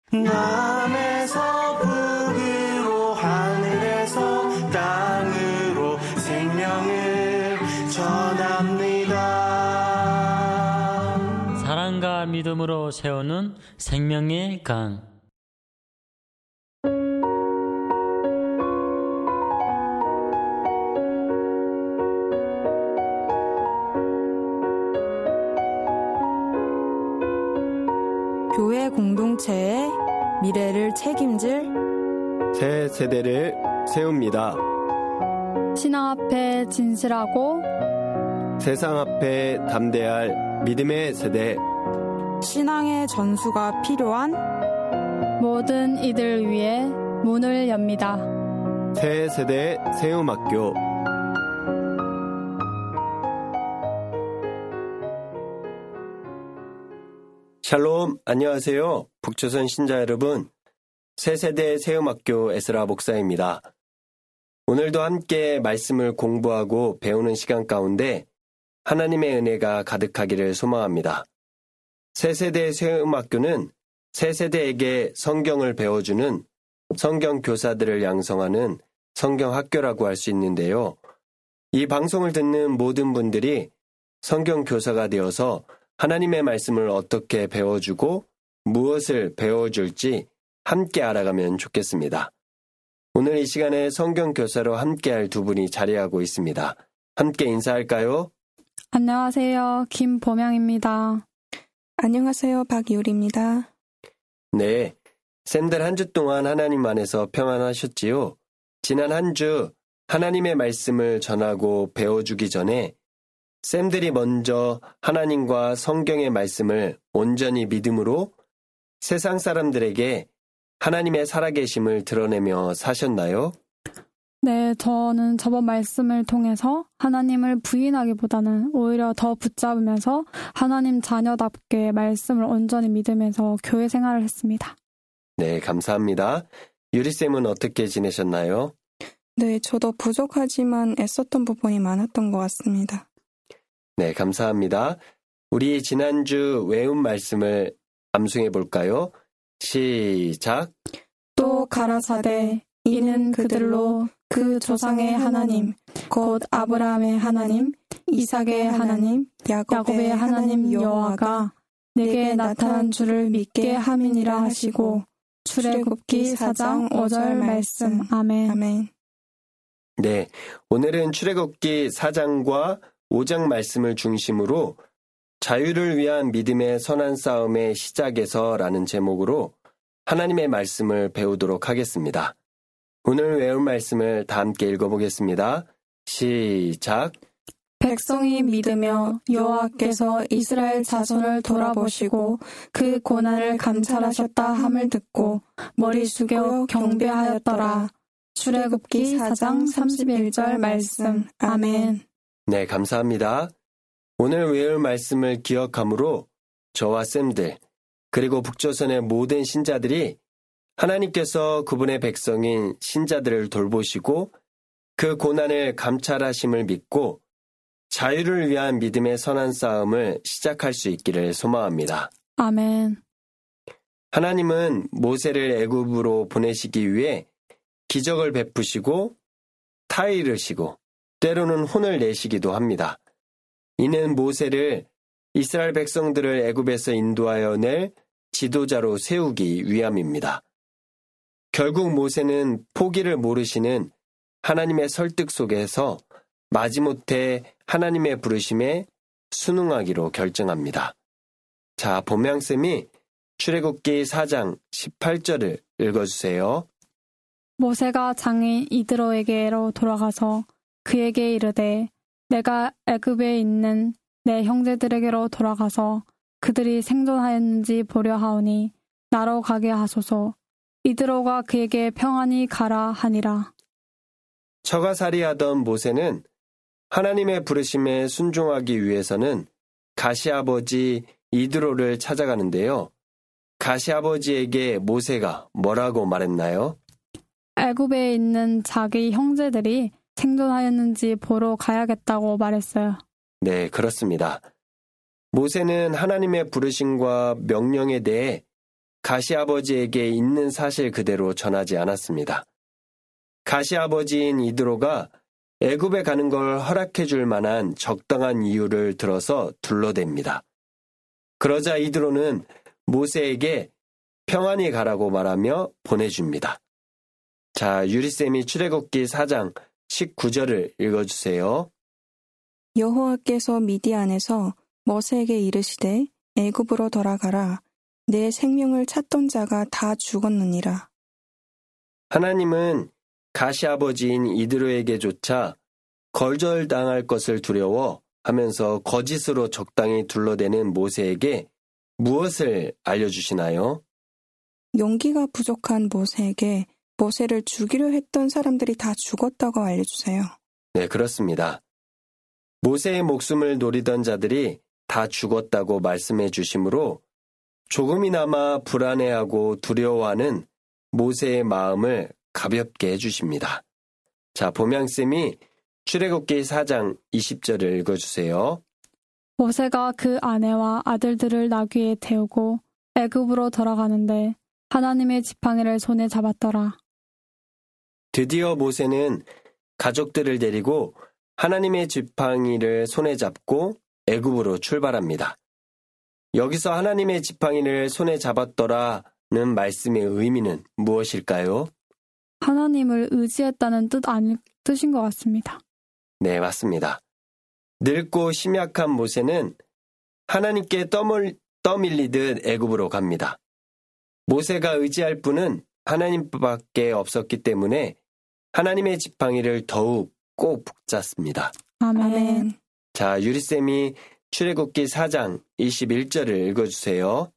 남에서 북으로 하늘에서 땅으로 생명을 전합니다. 사랑과 믿음으로 세우는 생명의 강. 교회 공동체의 미래를 책임질 새 세대를 세웁니다. 신앙 앞에 진실하고 세상 앞에 담대할 믿음의 세대. 신앙의 전수가 필요한 모든 이들 위해 문을 엽니다. 새 세대 세움학교. 샬롬, 안녕하세요. 북조선 신자 여러분. 새세대 세움학교 에스라 목사입니다. 오늘도 함께 말씀을 공부하고 배우는 시간 가운데 하나님의 은혜가 가득하기를 소망합니다. 새세대 세움학교는 새세대에게 성경을 배워주는 성경 교사들을 양성하는 성경학교라고 할 수 있는데요. 이 방송을 듣는 모든 분들이 성경 교사가 되어서 하나님의 말씀을 어떻게 배워주고 무엇을 배워줄지 함께 알아가면 좋겠습니다. 오늘 이 시간에 성경 교사로 함께할 두 분이 자리하고 있습니다. 함께 인사할까요? 안녕하세요. 김보명입니다. 안녕하세요. 박유리입니다. 네, 쌤들 한 주 동안 하나님 안에서 평안하셨지요? 지난 한 주 하나님의 말씀을 전하고 배워주기 전에 쌤들이 먼저 하나님과 성경의 말씀을 온전히 믿음으로 세상 사람들에게 하나님의 살아계심을 드러내며 사셨나요? 네, 저는 저번 말씀을 통해서 하나님을 부인하기보다는 오히려 더 붙잡으면서 하나님 자녀답게 말씀을 온전히 믿으면서 교회 생활을 했습니다. 네, 감사합니다. 유리쌤은 어떻게 지내셨나요? 네, 저도 부족하지만 애썼던 부분이 많았던 것 같습니다. 네, 감사합니다. 우리 지난주 외운 말씀을 암송해 볼까요? 시작. 또 가라사대 이는 그들로 그 조상의 하나님 곧 아브라함의 하나님 이삭의 하나님 야곱의 하나님 여호와가 내게 나타난 줄을 믿게 함이니라 하시고 출애굽기 4장 5절 말씀. 아멘. 아멘. 네, 오늘은 출애굽기 4장과 5장 말씀을 중심으로 자유를 위한 믿음의 선한 싸움의 시작에서라는 제목으로 하나님의 말씀을 배우도록 하겠습니다. 오늘 외울 말씀을 다 함께 읽어보겠습니다. 시작. 백성이 믿으며 여호와께서 이스라엘 자손을 돌아보시고 그 고난을 감찰하셨다 함을 듣고 머리 숙여 경배하였더라. 출애굽기 4장 31절 말씀. 아멘. 네, 감사합니다. 오늘 외울 말씀을 기억함으로 저와 쌤들, 그리고 북조선의 모든 신자들이 하나님께서 그분의 백성인 신자들을 돌보시고 그 고난을 감찰하심을 믿고 자유를 위한 믿음의 선한 싸움을 시작할 수 있기를 소망합니다. 아멘. 하나님은 모세를 애굽으로 보내시기 위해 기적을 베푸시고 타이르시고 때로는 혼을 내시기도 합니다. 이는 모세를 이스라엘 백성들을 애굽에서 인도하여 낼 지도자로 세우기 위함입니다. 결국 모세는 포기를 모르시는 하나님의 설득 속에서 마지못해 하나님의 부르심에 순응하기로 결정합니다. 자, 범양쌤이 출애굽기 4장 18절을 읽어주세요. 모세가 장인 이드로에게로 돌아가서 그에게 이르되 내가 애굽에 있는 내 형제들에게로 돌아가서 그들이 생존하였는지 보려 하오니 나로 가게 하소서. 이드로가 그에게 평안히 가라 하니라. 처가살이하던 모세는 하나님의 부르심에 순종하기 위해서는 가시아버지 이드로를 찾아가는데요. 가시아버지에게 모세가 뭐라고 말했나요? 애굽에 있는 자기 형제들이 생존하였는지 보러 가야겠다고 말했어요. 네, 그렇습니다. 모세는 하나님의 부르심과 명령에 대해 가시아버지에게 있는 사실 그대로 전하지 않았습니다. 가시아버지인 이드로가 애굽에 가는 걸 허락해 줄 만한 적당한 이유를 들어서 둘러댑니다. 그러자 이드로는 모세에게 평안히 가라고 말하며 보내줍니다. 자, 유리쌤이 출애굽기 4장 19절을 읽어주세요. 여호와께서 미디안에서 모세에게 이르시되 애굽으로 돌아가라. 내 생명을 찾던 자가 다 죽었느니라. 하나님은 가시아버지인 이드로에게조차 거절당할 것을 두려워 하면서 거짓으로 적당히 둘러대는 모세에게 무엇을 알려주시나요? 용기가 부족한 모세에게 모세를 죽이려 했던 사람들이 다 죽었다고 알려주세요. 네, 그렇습니다. 모세의 목숨을 노리던 자들이 다 죽었다고 말씀해 주심으로 조금이나마 불안해하고 두려워하는 모세의 마음을 가볍게 해주십니다. 자, 보명쌤이 출애굽기 4장 20절을 읽어주세요. 모세가 그 아내와 아들들을 나귀에 태우고 애굽으로 돌아가는데 하나님의 지팡이를 손에 잡았더라. 드디어 모세는 가족들을 데리고 하나님의 지팡이를 손에 잡고 애굽으로 출발합니다. 여기서 하나님의 지팡이를 손에 잡았더라는 말씀의 의미는 무엇일까요? 하나님을 의지했다는 뜻인 것 같습니다. 네, 맞습니다. 늙고 심약한 모세는 하나님께 떠밀리듯 애굽으로 갑니다. 모세가 의지할 분은 하나님밖에 없었기 때문에 하나님의 지팡이를 더욱 꼭 붙잡습니다. 아멘. 자, 유리쌤이 출애굽기 4장 21절을 읽어주세요.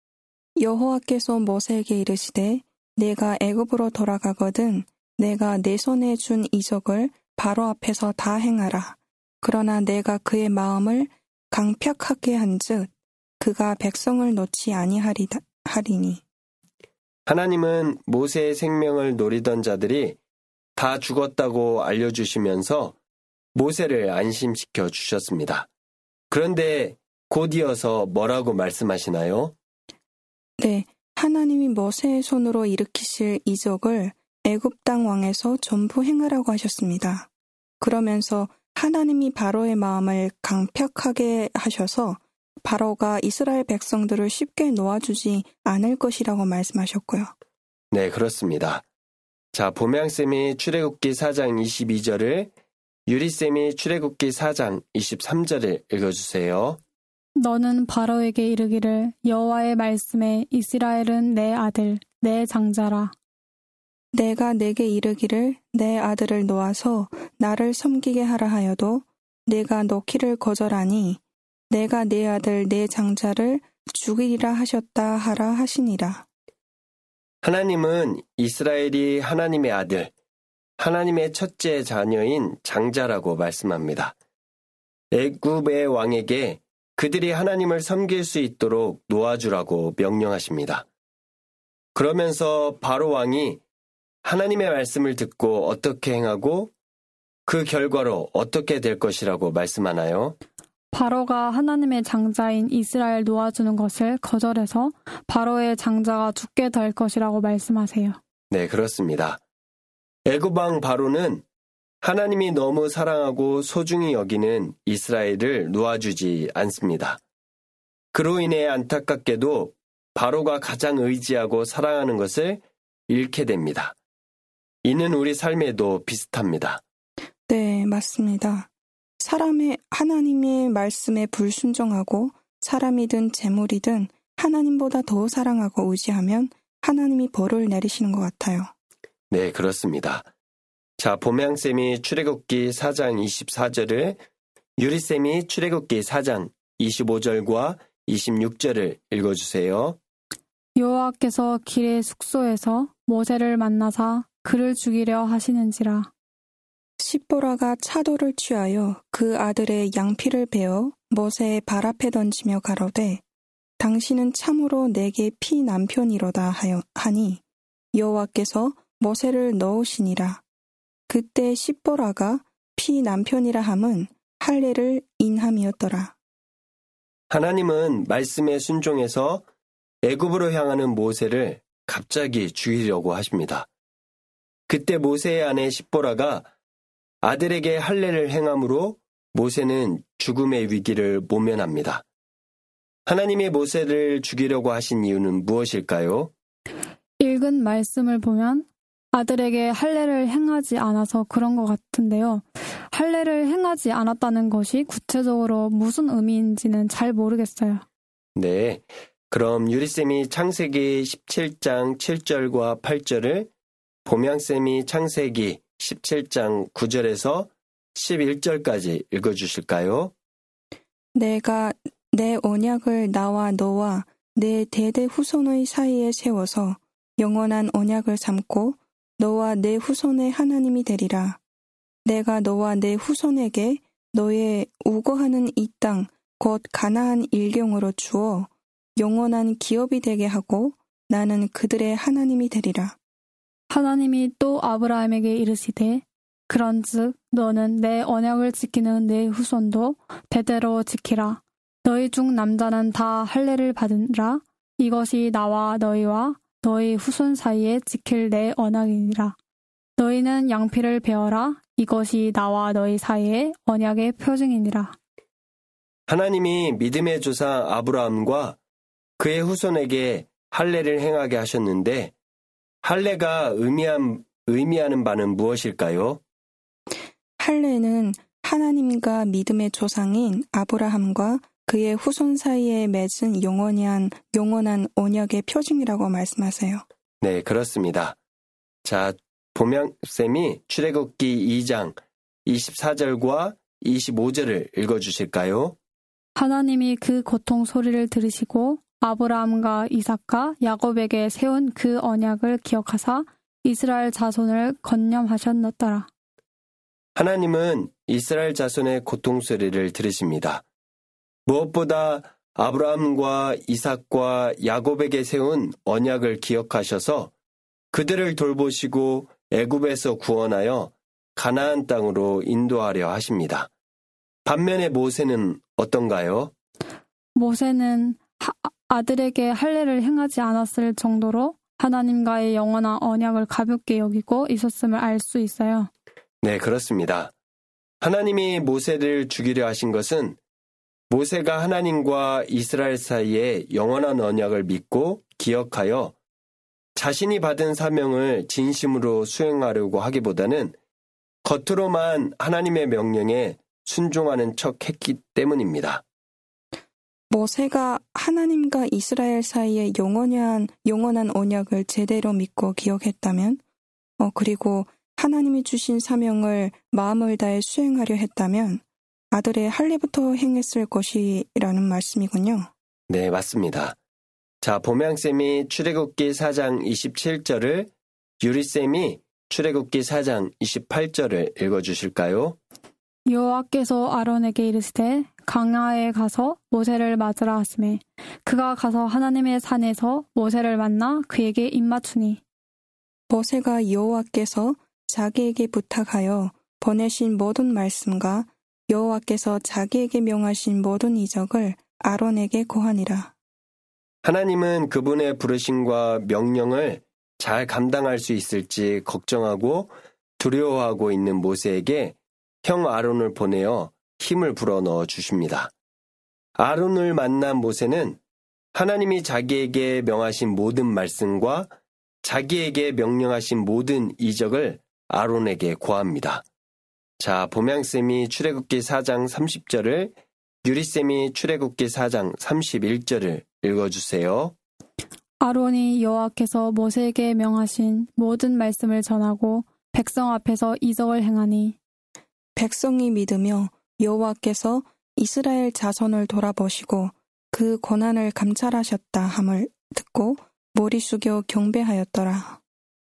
여호와께서 모세에게 이르시되 내가 애굽으로 돌아가거든 내가 내 손에 준 이적을 바로 앞에서 다 행하라. 그러나 내가 그의 마음을 강팍하게 한즉 그가 백성을 놓지 아니하리니. 하나님은 모세의 생명을 노리던 자들이 다 죽었다고 알려주시면서 모세를 안심시켜 주셨습니다. 그런데 곧 이어서 뭐라고 말씀하시나요? 네, 하나님이 모세의 손으로 일으키실 이적을 애굽 땅 왕에서 전부 행하라고 하셨습니다. 그러면서 하나님이 바로의 마음을 강팍하게 하셔서 바로가 이스라엘 백성들을 쉽게 놓아주지 않을 것이라고 말씀하셨고요. 네, 그렇습니다. 자, 보명쌤이 출애굽기 4장 22절을, 유리쌤이 출애굽기 4장 23절을 읽어주세요. 너는 바로에게 이르기를 여호와의 말씀에 이스라엘은 내 아들, 내 장자라. 내가 내게 이르기를 내 아들을 놓아서 나를 섬기게 하라 하여도 내가 놓기를 거절하니 내가 내 아들 내 장자를 죽이리라 하셨다 하라 하시니라. 하나님은 이스라엘이 하나님의 아들, 하나님의 첫째 자녀인 장자라고 말씀합니다. 애굽의 왕에게 그들이 하나님을 섬길 수 있도록 놓아주라고 명령하십니다. 그러면서 바로 왕이 하나님의 말씀을 듣고 어떻게 행하고 그 결과로 어떻게 될 것이라고 말씀하나요? 바로가 하나님의 장자인 이스라엘 놓아주는 것을 거절해서 바로의 장자가 죽게 될 것이라고 말씀하세요. 네, 그렇습니다. 애굽 왕 바로는 하나님이 너무 사랑하고 소중히 여기는 이스라엘을 놓아주지 않습니다. 그로 인해 안타깝게도 바로가 가장 의지하고 사랑하는 것을 잃게 됩니다. 이는 우리 삶에도 비슷합니다. 네, 맞습니다. 하나님의 말씀에 불순종하고 사람이든 재물이든 하나님보다 더 사랑하고 의지하면 하나님이 벌을 내리시는 것 같아요. 네, 그렇습니다. 자, 보명쌤이 출애굽기 4장 24절을, 유리쌤이 출애굽기 4장 25절과 26절을 읽어주세요. 여호와께서 길의 숙소에서 모세를 만나사 그를 죽이려 하시는지라. 십보라가 차도를 취하여 그 아들의 양피를 베어 모세의 발 앞에 던지며 가로되 당신은 참으로 내게 피 남편이로다 하니 여호와께서 모세를 넣으시니라. 그때 십보라가 피 남편이라 함은 할례를 인함이었더라. 하나님은 말씀에 순종해서 애굽으로 향하는 모세를 갑자기 죽이려고 하십니다. 그때 모세의 아내 십보라가 아들에게 할례를 행함으로 모세는 죽음의 위기를 모면합니다. 하나님이 모세를 죽이려고 하신 이유는 무엇일까요? 읽은 말씀을 보면 아들에게 할례를 행하지 않아서 그런 것 같은데요. 할례를 행하지 않았다는 것이 구체적으로 무슨 의미인지는 잘 모르겠어요. 네, 그럼 유리쌤이 창세기 17장 7절과 8절을 봄양쌤이 창세기 17장 9절에서 11절까지 읽어주실까요? 내가 내 언약을 나와 너와 내 대대 후손의 사이에 세워서 영원한 언약을 삼고 너와 내 후손의 하나님이 되리라. 내가 너와 내 후손에게 너의 우거하는 이 땅 곧 가나안 일경으로 주어 영원한 기업이 되게 하고 나는 그들의 하나님이 되리라. 하나님이 또 아브라함에게 이르시되 그런즉 너는 내 언약을 지키는 내 후손도 대대로 지키라. 너희 중 남자는 다 할례를 받으라. 이것이 나와 너희와 너희 후손 사이에 지킬 내 언약이니라. 너희는 양피를 베어라. 이것이 나와 너희 사이의 언약의 표징이니라. 하나님이 믿음의 조상 아브라함과 그의 후손에게 할례를 행하게 하셨는데 할례가 의미하는 바는 무엇일까요? 할례는 하나님과 믿음의 조상인 아브라함과 그의 후손 사이에 맺은 영원한 언약의 표징이라고 말씀하세요. 네, 그렇습니다. 자, 봄양쌤이 출애굽기 2장 24절과 25절을 읽어주실까요? 하나님이 그 고통 소리를 들으시고 아브라함과 이삭과 야곱에게 세운 그 언약을 기억하사 이스라엘 자손을 건념하셨노더라. 하나님은 이스라엘 자손의 고통 소리를 들으십니다. 무엇보다 아브라함과 이삭과 야곱에게 세운 언약을 기억하셔서 그들을 돌보시고 애굽에서 구원하여 가나안 땅으로 인도하려 하십니다. 반면에 모세는 어떤가요? 모세는 아들에게 할례를 행하지 않았을 정도로 하나님과의 영원한 언약을 가볍게 여기고 있었음을 알 수 있어요. 네, 그렇습니다. 하나님이 모세를 죽이려 하신 것은 모세가 하나님과 이스라엘 사이에 영원한 언약을 믿고 기억하여 자신이 받은 사명을 진심으로 수행하려고 하기보다는 겉으로만 하나님의 명령에 순종하는 척 했기 때문입니다. 모세가 하나님과 이스라엘 사이에 영원한 언약을 제대로 믿고 기억했다면, 그리고 하나님이 주신 사명을 마음을 다해 수행하려 했다면 아들의 할례부터 행했을 것이라는 말씀이군요. 네, 맞습니다. 자, 봄양쌤이 출애굽기 4장 27절을 유리쌤이 출애굽기 4장 28절을 읽어주실까요? 여호와께서 아론에게 이르시되 강야에 가서 모세를 맞으라 하시매 그가 가서 하나님의 산에서 모세를 만나 그에게 입맞추니 모세가 여호와께서 자기에게 부탁하여 보내신 모든 말씀과 여호와께서 자기에게 명하신 모든 이적을 아론에게 고하니라. 하나님은 그분의 부르심과 명령을 잘 감당할 수 있을지 걱정하고 두려워하고 있는 모세에게 형 아론을 보내어 힘을 불어넣어 주십니다. 아론을 만난 모세는 하나님이 자기에게 명하신 모든 말씀과 자기에게 명령하신 모든 이적을 아론에게 고합니다. 자, 봄양쌤이 출애굽기 4장 30절을 유리쌤이 출애굽기 4장 31절을 읽어주세요. 아론이 여호와께서 모세에게 명하신 모든 말씀을 전하고 백성 앞에서 이적을 행하니 백성이 믿으며 여호와께서 이스라엘 자손을 돌아보시고 그 고난을 감찰하셨다 함을 듣고 머리 숙여 경배하였더라.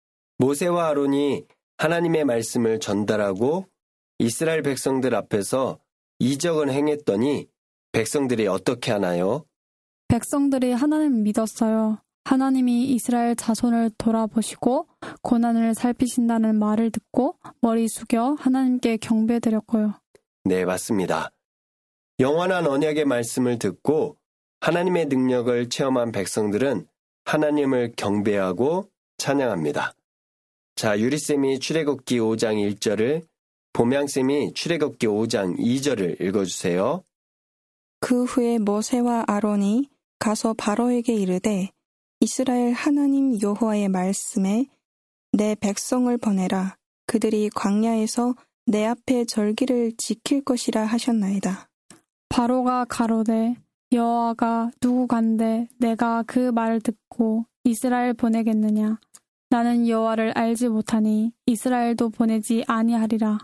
모세와 아론이 하나님의 말씀을 전달하고 이스라엘 백성들 앞에서 이적을 행했더니 백성들이 어떻게 하나요? 백성들이 하나님을 믿었어요. 하나님이 이스라엘 자손을 돌아보시고 고난을 살피신다는 말을 듣고 머리 숙여 하나님께 경배드렸고요. 네, 맞습니다. 영원한 언약의 말씀을 듣고 하나님의 능력을 체험한 백성들은 하나님을 경배하고 찬양합니다. 자, 유리쌤이 출애굽기 5장 1절을, 봄양쌤이 출애굽기 5장 2절을 읽어주세요. 그 후에 모세와 아론이 가서 바로에게 이르되 이스라엘 하나님 여호와의 말씀에 내 백성을 보내라. 그들이 광야에서 내 앞에 절기를 지킬 것이라 하셨나이다. 바로가 가로되 여호와가 누구간데 내가 그 말을 듣고 이스라엘 보내겠느냐. 나는 여호와를 알지 못하니 이스라엘도 보내지 아니하리라.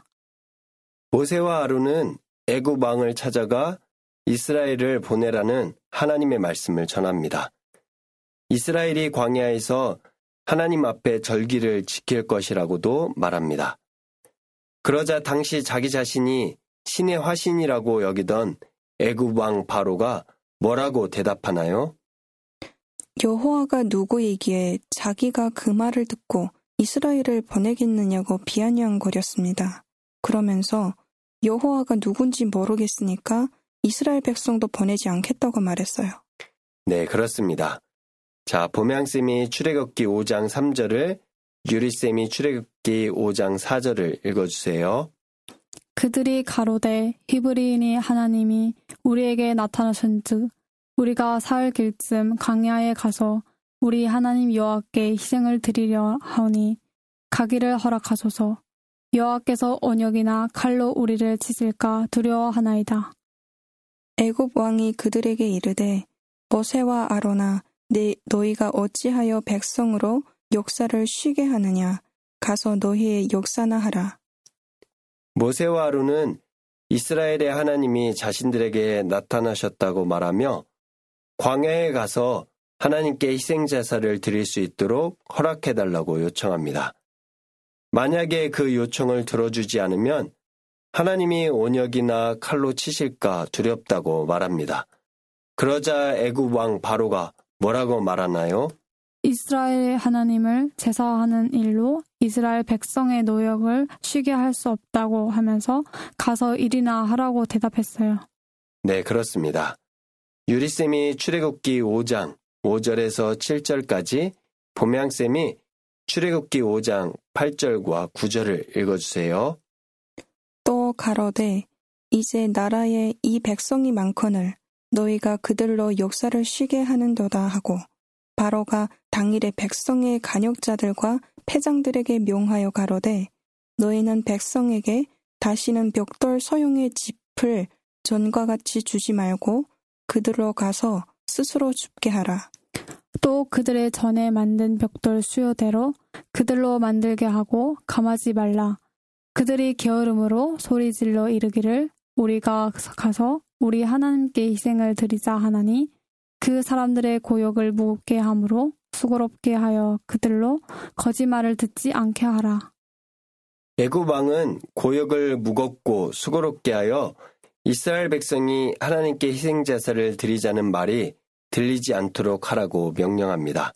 모세와 아론은 애굽 왕을 찾아가 이스라엘을 보내라는 하나님의 말씀을 전합니다. 이스라엘이 광야에서 하나님 앞에 절기를 지킬 것이라고도 말합니다. 그러자 당시 자기 자신이 신의 화신이라고 여기던 애굽 왕 바로가 뭐라고 대답하나요? 여호와가 누구이기에 자기가 그 말을 듣고 이스라엘을 보내겠느냐고 비아냥거렸습니다. 그러면서 여호와가 누군지 모르겠으니까 이스라엘 백성도 보내지 않겠다고 말했어요. 네, 그렇습니다. 자, 봄양쌤이 출애굽기 5장 3절을, 유리쌤이 출애굽기 5장 4절을 읽어주세요. 그들이 가로되 히브리인이 하나님이 우리에게 나타나신즉 우리가 사흘 길쯤 광야에 가서 우리 하나님 여호와께 희생을 드리려 하오니 가기를 허락하소서. 여호와께서 언역이나 칼로 우리를 치실까 두려워하나이다. 애굽 왕이 그들에게 이르되 모세와 아론아 너희가 어찌하여 백성으로 역사를 쉬게 하느냐. 가서 너희의 역사나 하라. 모세와 아론은 이스라엘의 하나님이 자신들에게 나타나셨다고 말하며 광야에 가서 하나님께 희생제사를 드릴 수 있도록 허락해달라고 요청합니다. 만약에 그 요청을 들어주지 않으면 하나님이 온역이나 칼로 치실까 두렵다고 말합니다. 그러자 애굽 왕 바로가 뭐라고 말하나요? 이스라엘의 하나님을 제사하는 일로 이스라엘 백성의 노역을 쉬게 할 수 없다고 하면서 가서 일이나 하라고 대답했어요. 네, 그렇습니다. 유리쌤이 출애굽기 5장 5절에서 7절까지, 봄양쌤이 출애굽기 5장 8절과 9절을 읽어주세요. 또 가로되 이제 나라에 이 백성이 많거늘 너희가 그들로 역사를 쉬게 하는도다 하고 바로가 당일에 백성의 간역자들과 패장들에게 명하여 가로되 너희는 백성에게 다시는 벽돌 소형의 짚을 전과 같이 주지 말고 그들로 가서 스스로 줍게 하라. 또 그들의 전에 만든 벽돌 수요대로 그들로 만들게 하고 감하지 말라. 그들이 게으름으로 소리질러 이르기를 우리가 가서 우리 하나님께 희생을 드리자 하나니 그 사람들의 고역을 무겁게 함으로 수고롭게 하여 그들로 거짓말을 듣지 않게 하라. 애굽 왕은 고역을 무겁고 수고롭게 하여 이스라엘 백성이 하나님께 희생제사를 드리자는 말이 들리지 않도록 하라고 명령합니다.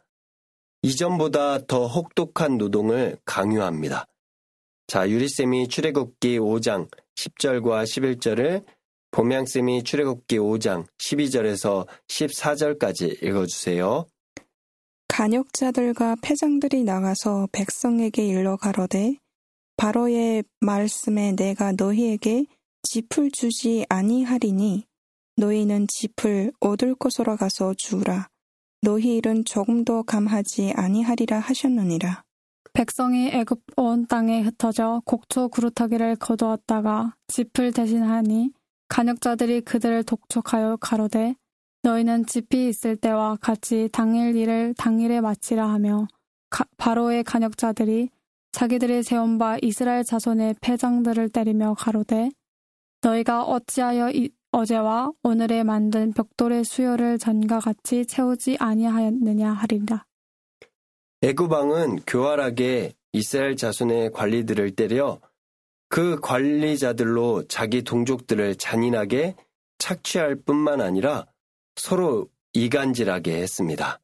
이전보다 더 혹독한 노동을 강요합니다. 자, 유리쌤이 출애굽기 5장 10절과 11절을, 봄양쌤이 출애굽기 5장 12절에서 14절까지 읽어주세요. 간역자들과 패장들이 나가서 백성에게 일러 가로되 바로의 말씀에 내가 너희에게 짚을 주지 아니하리니 너희는 짚을 얻을 곳으로 가서 주우라. 너희 일은 조금도 감하지 아니하리라 하셨느니라. 백성이 애굽 온 땅에 흩어져 곡초 그루터기를 거두었다가 짚을 대신하니 간역자들이 그들을 독촉하여 가로되 너희는 짚이 있을 때와 같이 당일 일을 당일에 마치라 하며 바로의 간역자들이 자기들이 세운 바 이스라엘 자손의 패장들을 때리며 가로되 너희가 어찌하여 어제와 오늘에 만든 벽돌의 수요를 전과 같이 채우지 아니하였느냐 하리라. 애굽 왕은 교활하게 이스라엘 자손의 관리들을 때려 그 관리자들로 자기 동족들을 잔인하게 착취할 뿐만 아니라 서로 이간질하게 했습니다.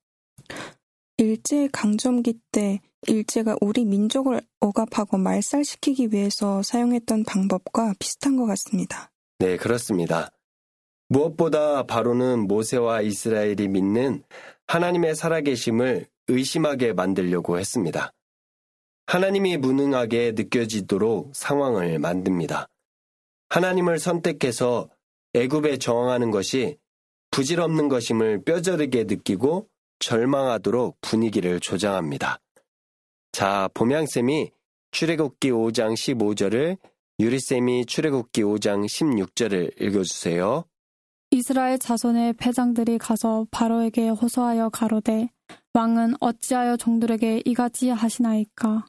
일제 강점기 때 일제가 우리 민족을 억압하고 말살시키기 위해서 사용했던 방법과 비슷한 것 같습니다. 네, 그렇습니다. 무엇보다 바로는 모세와 이스라엘이 믿는 하나님의 살아계심을 의심하게 만들려고 했습니다. 하나님이 무능하게 느껴지도록 상황을 만듭니다. 하나님을 선택해서 애굽에 저항하는 것이 부질없는 것임을 뼈저리게 느끼고 절망하도록 분위기를 조장합니다. 자, 봄양쌤이 출애굽기 5장 15절을, 유리쌤이 출애굽기 5장 16절을 읽어주세요. 이스라엘 자손의 패장들이 가서 바로에게 호소하여 가로되 왕은 어찌하여 종들에게 이같이 하시나이까?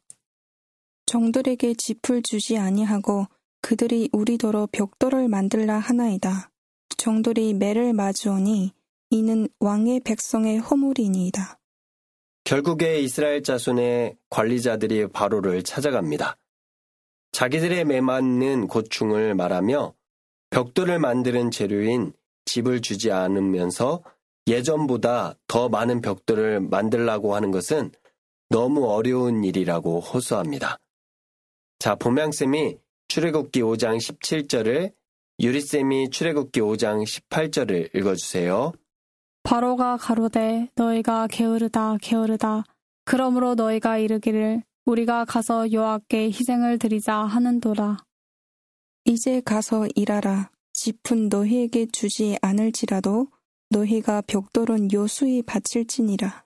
종들에게 짚을 주지 아니하고 그들이 우리더러 벽돌을 만들라 하나이다. 종들이 매를 마주오니 이는 왕의 백성의 허물이니이다. 결국에 이스라엘 자손의 관리자들이 바로를 찾아갑니다. 자기들의 매맞는 고충을 말하며 벽돌을 만드는 재료인 집을 주지 않으면서 예전보다 더 많은 벽돌을 만들라고 하는 것은 너무 어려운 일이라고 호소합니다. 자, 봄양쌤이 출애굽기 5장 17절을, 유리쌤이 출애굽기 5장 18절을 읽어주세요. 바로가 가로되 너희가 게으르다 게으르다. 그러므로 너희가 이르기를 우리가 가서 여호와께 희생을 드리자 하는도라. 이제 가서 일하라. 짚은 너희에게 주지 않을지라도 너희가 벽돌은 요수히 바칠지니라.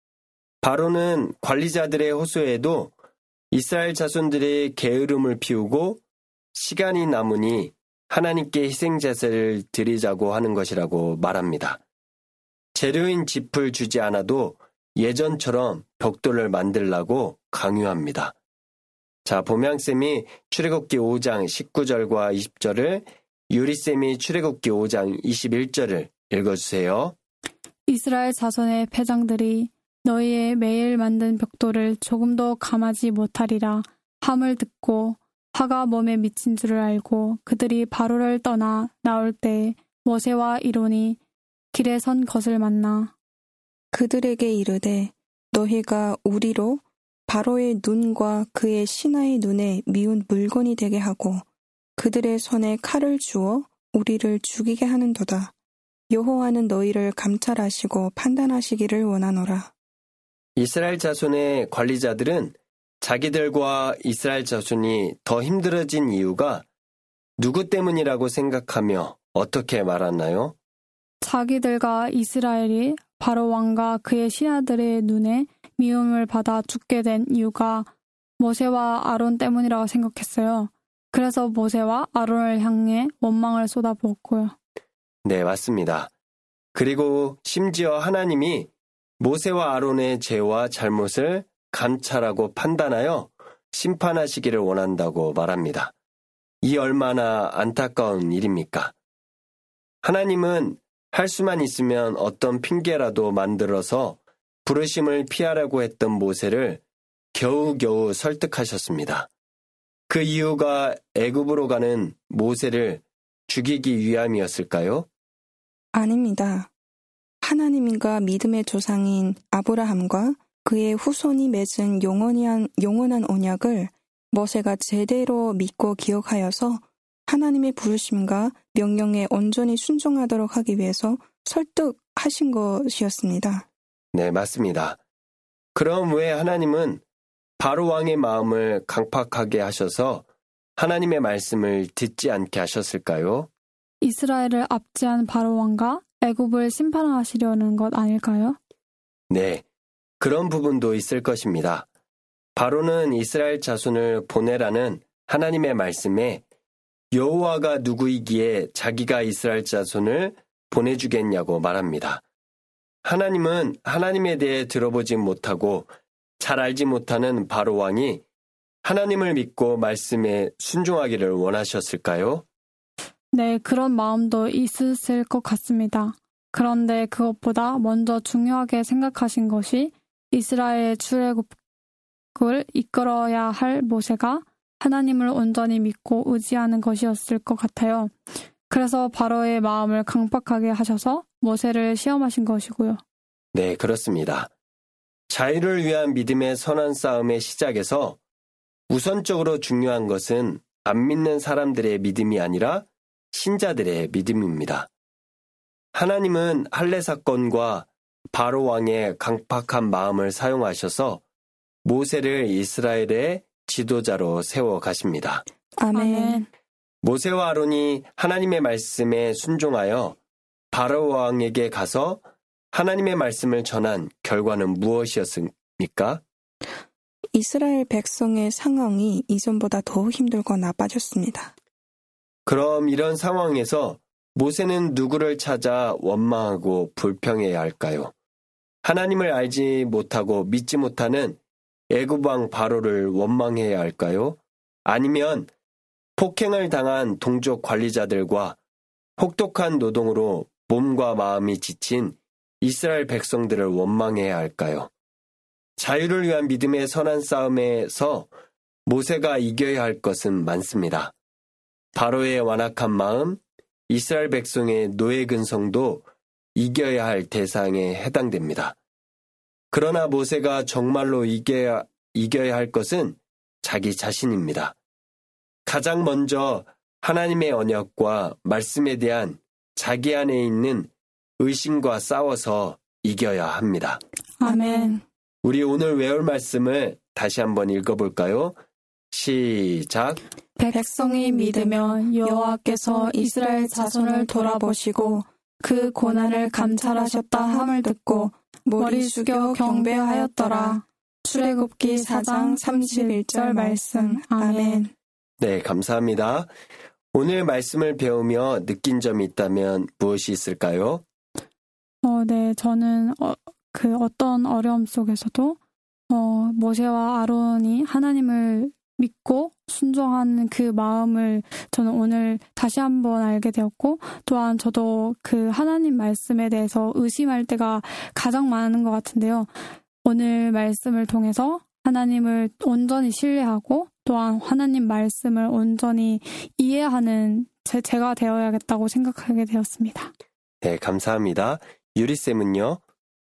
바로는 관리자들의 호소에도 이스라엘 자손들의 게으름을 피우고 시간이 남으니 하나님께 희생제사를 드리자고 하는 것이라고 말합니다. 재료인 짚을 주지 않아도 예전처럼 벽돌을 만들라고 강요합니다. 자, 봄양쌤이 출애굽기 5장 19절과 20절을, 유리쌤이 출애굽기 5장 21절을 읽어주세요. 이스라엘 자손의 패장들이 너희의 매일 만든 벽돌을 조금도 감하지 못하리라 함을 듣고 화가 몸에 미친 줄을 알고 그들이 바로를 떠나 나올 때 모세와 아론이 길에 선 것을 만나 그들에게 이르되 너희가 우리로 바로의 눈과 그의 신하의 눈에 미운 물건이 되게 하고 그들의 손에 칼을 주어 우리를 죽이게 하는도다. 여호와는 너희를 감찰하시고 판단하시기를 원하노라. 이스라엘 자손의 관리자들은 자기들과 이스라엘 자손이 더 힘들어진 이유가 누구 때문이라고 생각하며 어떻게 말하나요? 자기들과 이스라엘이 바로 왕과 그의 신하들의 눈에 미움을 받아 죽게 된 이유가 모세와 아론 때문이라고 생각했어요. 그래서 모세와 아론을 향해 원망을 쏟아부었고요. 네, 맞습니다. 그리고 심지어 하나님이 모세와 아론의 죄와 잘못을 감찰하고 판단하여 심판하시기를 원한다고 말합니다. 이 얼마나 안타까운 일입니까? 하나님은 할 수만 있으면 어떤 핑계라도 만들어서 부르심을 피하라고 했던 모세를 겨우겨우 설득하셨습니다. 그 이유가 애굽으로 가는 모세를 죽이기 위함이었을까요? 아닙니다. 하나님과 믿음의 조상인 아브라함과 그의 후손이 맺은 영원한 언약을 모세가 제대로 믿고 기억하여서 하나님의 부르심과 명령에 온전히 순종하도록 하기 위해서 설득하신 것이었습니다. 네, 맞습니다. 그럼 왜 하나님은 바로 왕의 마음을 강팍하게 하셔서 하나님의 말씀을 듣지 않게 하셨을까요? 이스라엘을 압제한 바로 왕과 애굽을 심판하시려는 것 아닐까요? 네, 그런 부분도 있을 것입니다. 바로는 이스라엘 자손을 보내라는 하나님의 말씀에 여호와가 누구이기에 자기가 이스라엘 자손을 보내주겠냐고 말합니다. 하나님은 하나님에 대해 들어보지 못하고 잘 알지 못하는 바로 왕이 하나님을 믿고 말씀에 순종하기를 원하셨을까요? 네, 그런 마음도 있으실 것 같습니다. 그런데 그것보다 먼저 중요하게 생각하신 것이 이스라엘의 출애굽을 이끌어야 할 모세가 하나님을 온전히 믿고 의지하는 것이었을 것 같아요. 그래서 바로의 마음을 강팍하게 하셔서 모세를 시험하신 것이고요. 네, 그렇습니다. 자유를 위한 믿음의 선한 싸움의 시작에서 우선적으로 중요한 것은 안 믿는 사람들의 믿음이 아니라 신자들의 믿음입니다. 하나님은 할례 사건과 바로 왕의 강팍한 마음을 사용하셔서 모세를 이스라엘의 지도자로 세워 가십니다. 아멘. 모세와 아론이 하나님의 말씀에 순종하여 바로 왕에게 가서 하나님의 말씀을 전한 결과는 무엇이었습니까? 이스라엘 백성의 상황이 이전보다 더 힘들고 나빠졌습니다. 그럼 이런 상황에서 모세는 누구를 찾아 원망하고 불평해야 할까요? 하나님을 알지 못하고 믿지 못하는 애굽 왕 바로를 원망해야 할까요? 아니면 폭행을 당한 동족 관리자들과 혹독한 노동으로 몸과 마음이 지친 이스라엘 백성들을 원망해야 할까요? 자유를 위한 믿음의 선한 싸움에서 모세가 이겨야 할 것은 많습니다. 바로의 완악한 마음, 이스라엘 백성의 노예 근성도 이겨야 할 대상에 해당됩니다. 그러나 모세가 정말로 이겨야 할 것은 자기 자신입니다. 가장 먼저 하나님의 언약과 말씀에 대한 자기 안에 있는 의심과 싸워서 이겨야 합니다. 아멘. 우리 오늘 외울 말씀을 다시 한번 읽어볼까요? 시작. 백성이 믿으며 여호와께서 이스라엘 자손을 돌아보시고 그 고난을 감찰하셨다 함을 듣고 머리 숙여 경배하였더라. 출애굽기 4장 31절 말씀. 아멘. 네, 감사합니다. 오늘 말씀을 배우며 느낀 점이 있다면 무엇이 있을까요? 네, 저는 어떤 어려움 속에서도 모세와 아론이 하나님을 믿고 순종하는 그 마음을 저는 오늘 다시 한번 알게 되었고, 또한 저도 그 하나님 말씀에 대해서 의심할 때가 가장 많은 것 같은데요. 오늘 말씀을 통해서 하나님을 온전히 신뢰하고 또한 하나님 말씀을 온전히 이해하는 제가 되어야겠다고 생각하게 되었습니다. 네, 감사합니다. 유리쌤은요?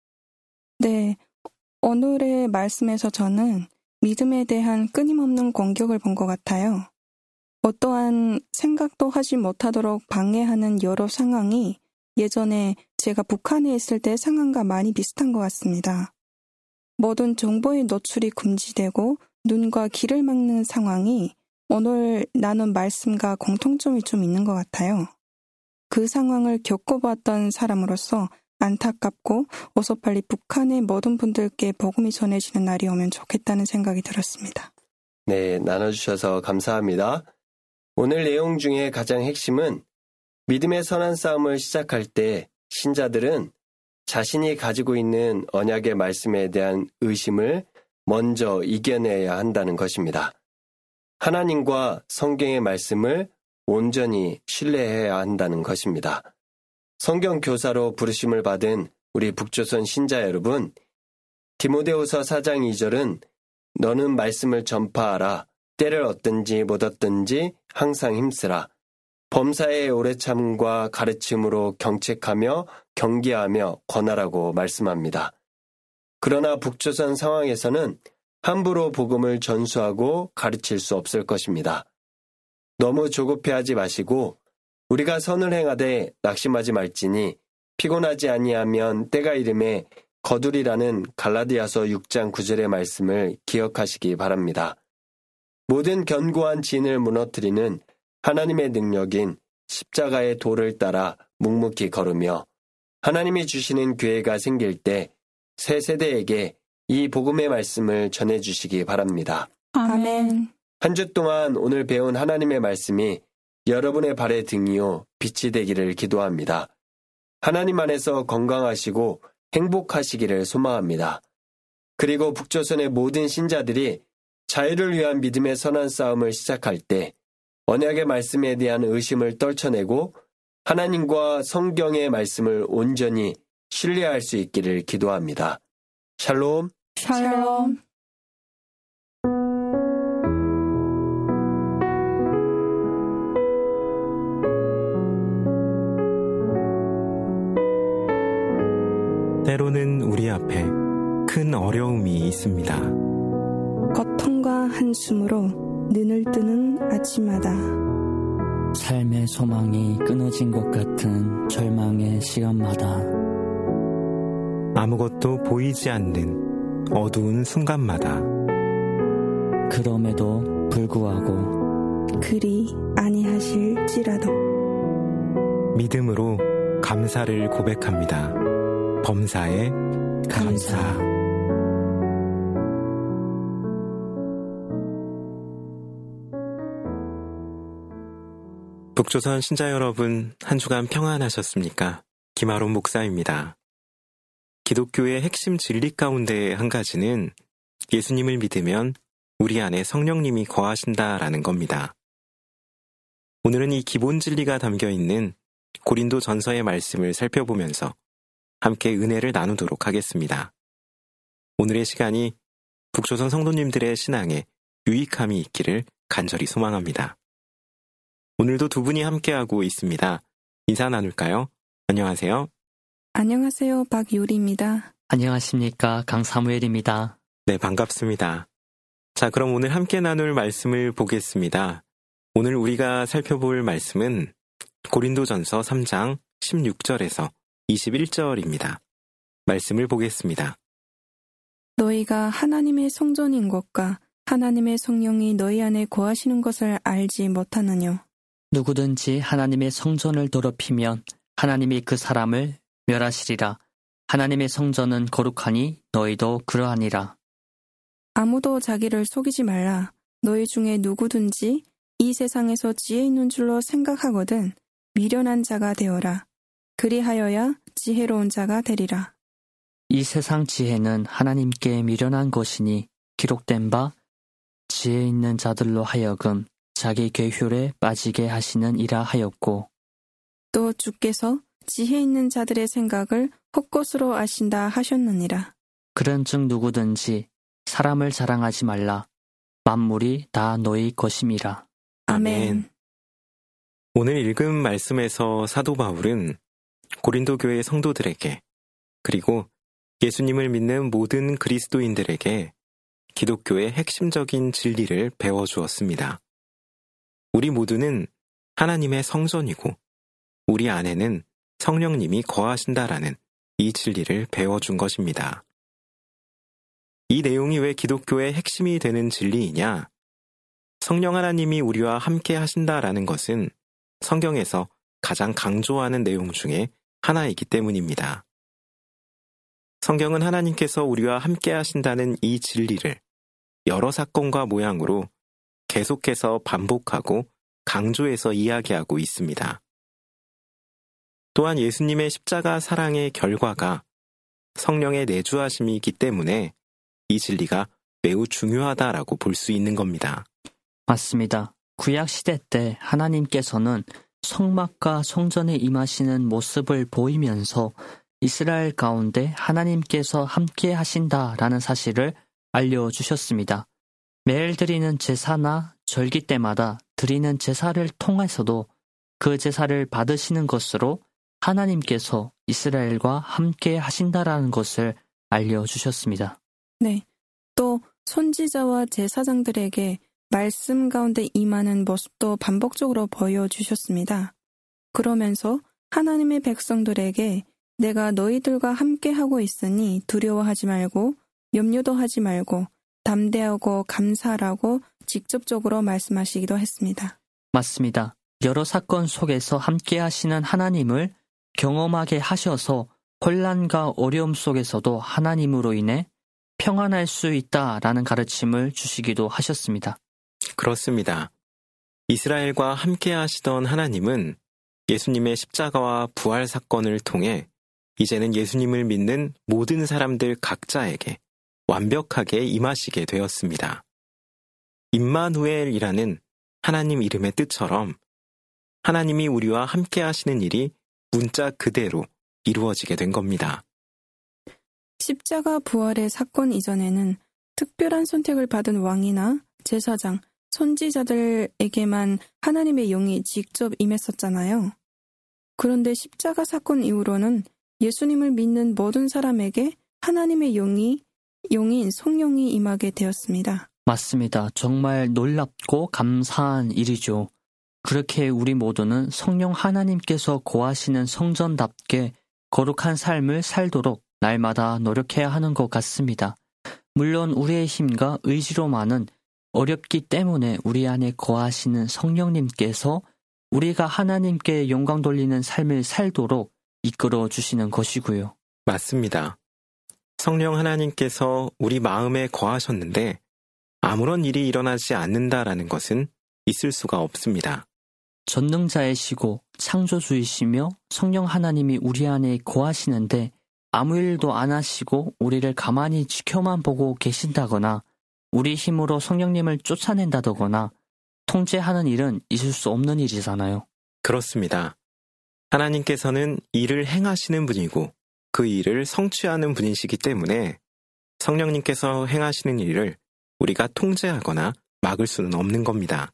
네, 오늘의 말씀에서 저는 믿음에 대한 끊임없는 공격을 본 것 같아요. 어떠한 생각도 하지 못하도록 방해하는 여러 상황이 예전에 제가 북한에 있을 때 상황과 많이 비슷한 것 같습니다. 모든 정보의 노출이 금지되고 눈과 귀를 막는 상황이 오늘 나눈 말씀과 공통점이 좀 있는 것 같아요. 그 상황을 겪어봤던 사람으로서 안타깝고 어서 빨리 북한의 모든 분들께 복음이 전해지는 날이 오면 좋겠다는 생각이 들었습니다. 네, 나눠주셔서 감사합니다. 오늘 내용 중에 가장 핵심은 믿음의 선한 싸움을 시작할 때 신자들은 자신이 가지고 있는 언약의 말씀에 대한 의심을 먼저 이겨내야 한다는 것입니다. 하나님과 성경의 말씀을 온전히 신뢰해야 한다는 것입니다. 성경 교사로 부르심을 받은 우리 북조선 신자 여러분, 디모데후서 4장 2절은 너는 말씀을 전파하라. 때를 얻든지 못 얻든지 항상 힘쓰라. 범사의 오래 참과 가르침으로 경책하며 경계하며 권하라고 말씀합니다. 그러나 북조선 상황에서는 함부로 복음을 전수하고 가르칠 수 없을 것입니다. 너무 조급해하지 마시고 우리가 선을 행하되 낙심하지 말지니 피곤하지 아니하면 때가 이름에 거두리라는 갈라디아서 6장 9절의 말씀을 기억하시기 바랍니다. 모든 견고한 진을 무너뜨리는 하나님의 능력인 십자가의 도를 따라 묵묵히 걸으며 하나님이 주시는 기회가 생길 때 새 세대에게 이 복음의 말씀을 전해주시기 바랍니다. 아멘. 한 주 동안 오늘 배운 하나님의 말씀이 여러분의 발의 등이요 빛이 되기를 기도합니다. 하나님 안에서 건강하시고 행복하시기를 소망합니다. 그리고 북조선의 모든 신자들이 자유를 위한 믿음의 선한 싸움을 시작할 때 언약의 말씀에 대한 의심을 떨쳐내고 하나님과 성경의 말씀을 온전히 신뢰할 수 있기를 기도합니다. 샬롬. 샬롬. 때로는 우리 앞에 큰 어려움이 있습니다. 고통과 한숨으로 눈을 뜨는 아침마다 삶의 소망이 끊어진 것 같은 절망의 시간마다 아무것도 보이지 않는 어두운 순간마다 그럼에도 불구하고 그리 아니하실지라도 믿음으로 감사를 고백합니다. 범사에 감사. 북조선 신자 여러분, 한 주간 평안하셨습니까? 김아론 목사입니다. 기독교의 핵심 진리 가운데 한 가지는 예수님을 믿으면 우리 안에 성령님이 거하신다라는 겁니다. 오늘은 이 기본 진리가 담겨 있는 고린도 전서의 말씀을 살펴보면서 함께 은혜를 나누도록 하겠습니다. 오늘의 시간이 북조선 성도님들의 신앙에 유익함이 있기를 간절히 소망합니다. 오늘도 두 분이 함께하고 있습니다. 인사 나눌까요? 안녕하세요. 안녕하세요. 박유리입니다. 안녕하십니까, 강사무엘입니다. 네, 반갑습니다. 자, 그럼 오늘 함께 나눌 말씀을 보겠습니다. 오늘 우리가 살펴볼 말씀은 고린도전서 3장 16절에서 21절입니다. 말씀을 보겠습니다. 너희가 하나님의 성전인 것과 하나님의 성령이 너희 안에 거하시는 것을 알지 못하느뇨. 누구든지 하나님의 성전을 더럽히면 하나님이 그 사람을 멸하시리라. 하나님의 성전은 거룩하니 너희도 그러하니라. 아무도 자기를 속이지 말라. 너희 중에 누구든지 이 세상에서 지혜 있는 줄로 생각하거든 미련한 자가 되어라. 그리하여야 지혜로운 자가 되리라. 이 세상 지혜는 하나님께 미련한 것이니 기록된 바 지혜 있는 자들로 하여금 자기 계율에 빠지게 하시는 이라 하였고, 또 주께서 지혜 있는 자들의 생각을 헛것으로 아신다 하셨느니라. 그런즉 누구든지 사람을 자랑하지 말라. 만물이 다 너희 것임이라. 아멘. 오늘 읽은 말씀에서 사도 바울은 고린도 교회 성도들에게 그리고 예수님을 믿는 모든 그리스도인들에게 기독교의 핵심적인 진리를 배워주었습니다. 우리 모두는 하나님의 성전이고 우리 안에는 성령님이 거하신다라는 이 진리를 배워준 것입니다. 이 내용이 왜 기독교의 핵심이 되는 진리이냐? 성령 하나님이 우리와 함께 하신다라는 것은 성경에서 가장 강조하는 내용 중에 하나이기 때문입니다. 성경은 하나님께서 우리와 함께 하신다는 이 진리를 여러 사건과 모양으로 계속해서 반복하고 강조해서 이야기하고 있습니다. 또한 예수님의 십자가 사랑의 결과가 성령의 내주하심이기 때문에 이 진리가 매우 중요하다라고 볼 수 있는 겁니다. 맞습니다. 구약시대 때 하나님께서는 성막과 성전에 임하시는 모습을 보이면서 이스라엘 가운데 하나님께서 함께 하신다라는 사실을 알려주셨습니다. 매일 드리는 제사나 절기 때마다 드리는 제사를 통해서도 그 제사를 받으시는 것으로 하나님께서 이스라엘과 함께 하신다라는 것을 알려주셨습니다. 네. 또 선지자와 제사장들에게 말씀 가운데 임하는 모습도 반복적으로 보여주셨습니다. 그러면서 하나님의 백성들에게 내가 너희들과 함께 하고 있으니 두려워하지 말고 염려도 하지 말고 담대하고 감사하라고 직접적으로 말씀하시기도 했습니다. 맞습니다. 여러 사건 속에서 함께 하시는 하나님을 경험하게 하셔서 혼란과 어려움 속에서도 하나님으로 인해 평안할 수 있다라는 가르침을 주시기도 하셨습니다. 그렇습니다. 이스라엘과 함께 하시던 하나님은 예수님의 십자가와 부활 사건을 통해 이제는 예수님을 믿는 모든 사람들 각자에게 완벽하게 임하시게 되었습니다. 임마누엘이라는 하나님 이름의 뜻처럼 하나님이 우리와 함께 하시는 일이 문자 그대로 이루어지게 된 겁니다. 십자가 부활의 사건 이전에는 특별한 선택을 받은 왕이나 제사장, 선지자들에게만 하나님의 영이 직접 임했었잖아요. 그런데 십자가 사건 이후로는 예수님을 믿는 모든 사람에게 하나님의 영인 성령이 임하게 되었습니다. 맞습니다. 정말 놀랍고 감사한 일이죠. 그렇게 우리 모두는 성령 하나님께서 거하시는 성전답게 거룩한 삶을 살도록 날마다 노력해야 하는 것 같습니다. 물론 우리의 힘과 의지로만은 어렵기 때문에 우리 안에 거하시는 성령님께서 우리가 하나님께 영광 돌리는 삶을 살도록 이끌어 주시는 것이고요. 맞습니다. 성령 하나님께서 우리 마음에 거하셨는데 아무런 일이 일어나지 않는다라는 것은 있을 수가 없습니다. 전능자이시고 창조주이시며 성령 하나님이 우리 안에 거하시는데 아무 일도 안 하시고 우리를 가만히 지켜만 보고 계신다거나 우리 힘으로 성령님을 쫓아낸다거나 통제하는 일은 있을 수 없는 일이잖아요. 그렇습니다. 하나님께서는 일을 행하시는 분이고 그 일을 성취하는 분이시기 때문에 성령님께서 행하시는 일을 우리가 통제하거나 막을 수는 없는 겁니다.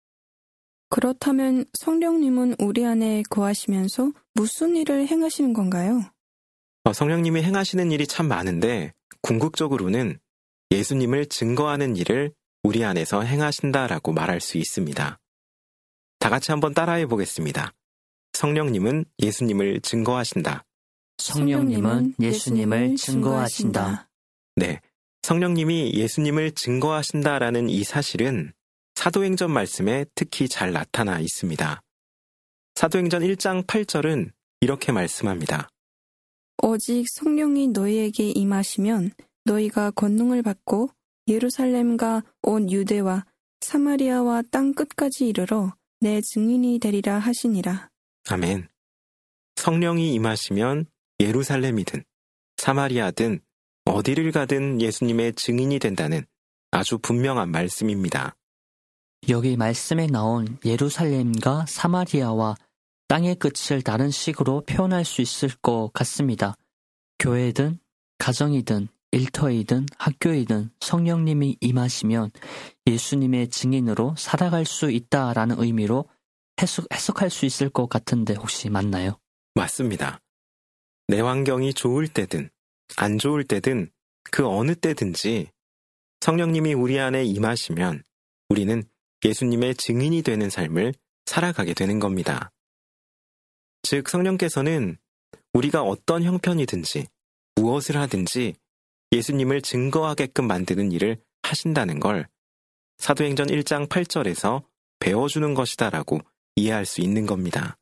그렇다면 성령님은 우리 안에 거하시면서 무슨 일을 행하시는 건가요? 성령님이 행하시는 일이 참 많은데 궁극적으로는 예수님을 증거하는 일을 우리 안에서 행하신다라고 말할 수 있습니다. 다 같이 한번 따라해 보겠습니다. 성령님은 예수님을 증거하신다. 성령님은 예수님을 증거하신다. 네, 성령님이 예수님을 증거하신다라는 이 사실은 사도행전 말씀에 특히 잘 나타나 있습니다. 사도행전 1장 8절은 이렇게 말씀합니다. 오직 성령이 너희에게 임하시면 너희가 권능을 받고 예루살렘과 온 유대와 사마리아와 땅 끝까지 이르러 내 증인이 되리라 하시니라. 아멘. 성령이 임하시면 예루살렘이든 사마리아든 어디를 가든 예수님의 증인이 된다는 아주 분명한 말씀입니다. 여기 말씀에 나온 예루살렘과 사마리아와 땅의 끝을 다른 식으로 표현할 수 있을 것 같습니다. 교회든 가정이든 일터이든 학교이든 성령님이 임하시면 예수님의 증인으로 살아갈 수 있다라는 의미로 해석할 수 있을 것 같은데 혹시 맞나요? 맞습니다. 내 환경이 좋을 때든 안 좋을 때든 그 어느 때든지 성령님이 우리 안에 임하시면 우리는 예수님의 증인이 되는 삶을 살아가게 되는 겁니다. 즉 성령께서는 우리가 어떤 형편이든지 무엇을 하든지 예수님을 증거하게끔 만드는 일을 하신다는 걸 사도행전 1장 8절에서 배워주는 것이다라고 이해할 수 있는 겁니다.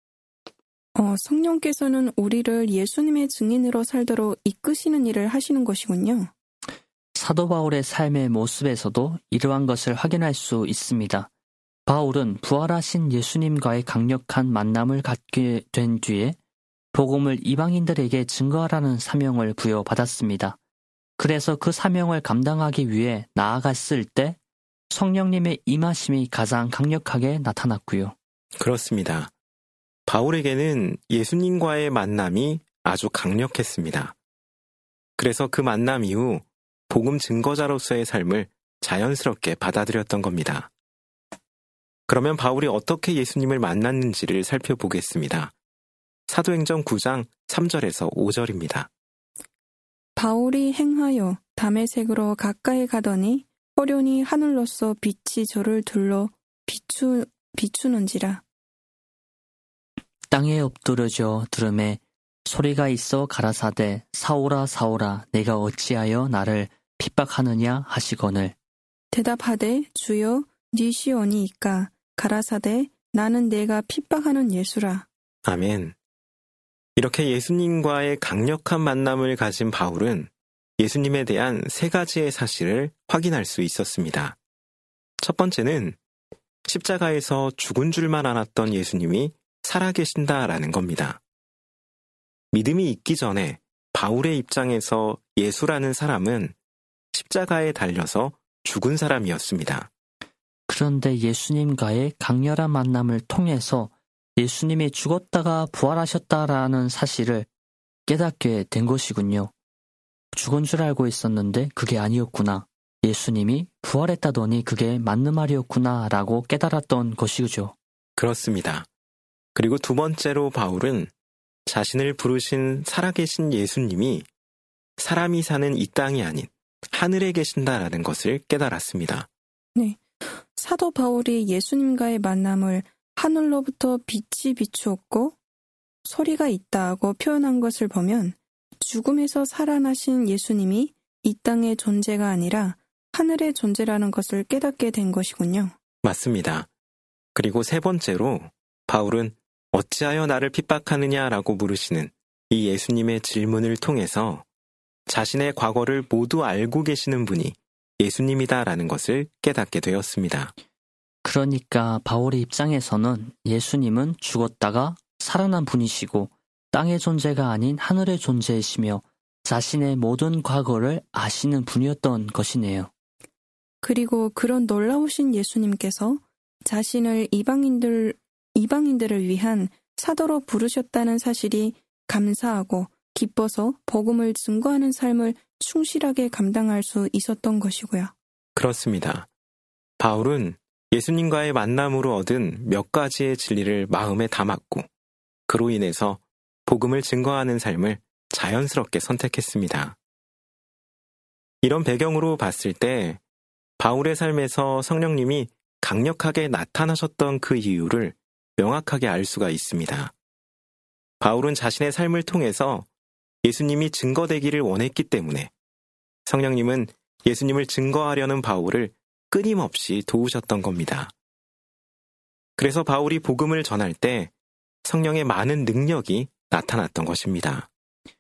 성령께서는 우리를 예수님의 증인으로 살도록 이끄시는 일을 하시는 것이군요. 사도 바울의 삶의 모습에서도 이러한 것을 확인할 수 있습니다. 바울은 부활하신 예수님과의 강력한 만남을 갖게 된 뒤에 복음을 이방인들에게 증거하라는 사명을 부여받았습니다. 그래서 그 사명을 감당하기 위해 나아갔을 때 성령님의 임하심이 가장 강력하게 나타났고요. 그렇습니다. 바울에게는 예수님과의 만남이 아주 강력했습니다. 그래서 그 만남 이후 복음 증거자로서의 삶을 자연스럽게 받아들였던 겁니다. 그러면 바울이 어떻게 예수님을 만났는지를 살펴보겠습니다. 사도행전 9장 3절에서 5절입니다. 바울이 행하여 다메섹으로 가까이 가더니 호련히 하늘로서 빛이 저를 둘러 비추는지라. 땅에 엎드러져 들음에 소리가 있어 가라사대 사오라 사오라 내가 어찌하여 나를 핍박하느냐 하시거늘. 대답하되 주여 니 시오니이까 가라사대 나는 내가 핍박하는 예수라. 아멘. 이렇게 예수님과의 강력한 만남을 가진 바울은 예수님에 대한 세 가지의 사실을 확인할 수 있었습니다. 첫 번째는 십자가에서 죽은 줄만 알았던 예수님이 살아계신다라는 겁니다. 믿음이 있기 전에 바울의 입장에서 예수라는 사람은 십자가에 달려서 죽은 사람이었습니다. 그런데 예수님과의 강렬한 만남을 통해서 예수님이 죽었다가 부활하셨다라는 사실을 깨닫게 된 것이군요. 죽은 줄 알고 있었는데 그게 아니었구나. 예수님이 부활했다더니 그게 맞는 말이었구나 라고 깨달았던 것이죠. 그렇습니다. 그리고 두 번째로 바울은 자신을 부르신 살아계신 예수님이 사람이 사는 이 땅이 아닌 하늘에 계신다라는 것을 깨달았습니다. 네. 사도 바울이 예수님과의 만남을 하늘로부터 빛이 비추었고 소리가 있다고 표현한 것을 보면 죽음에서 살아나신 예수님이 이 땅의 존재가 아니라 하늘의 존재라는 것을 깨닫게 된 것이군요. 맞습니다. 그리고 세 번째로 바울은 어찌하여 나를 핍박하느냐라고 물으시는 이 예수님의 질문을 통해서 자신의 과거를 모두 알고 계시는 분이 예수님이다라는 것을 깨닫게 되었습니다. 그러니까 바울의 입장에서는 예수님은 죽었다가 살아난 분이시고 땅의 존재가 아닌 하늘의 존재이시며 자신의 모든 과거를 아시는 분이었던 것이네요. 그리고 그런 놀라우신 예수님께서 자신을 이방인들을 위한 사도로 부르셨다는 사실이 감사하고 기뻐서 복음을 증거하는 삶을 충실하게 감당할 수 있었던 것이고요. 그렇습니다. 바울은 예수님과의 만남으로 얻은 몇 가지의 진리를 마음에 담았고 그로 인해서 복음을 증거하는 삶을 자연스럽게 선택했습니다. 이런 배경으로 봤을 때 바울의 삶에서 성령님이 강력하게 나타나셨던 그 이유를 명확하게 알 수가 있습니다. 바울은 자신의 삶을 통해서 예수님이 증거되기를 원했기 때문에 성령님은 예수님을 증거하려는 바울을 끊임없이 도우셨던 겁니다. 그래서 바울이 복음을 전할 때 성령의 많은 능력이 나타났던 것입니다.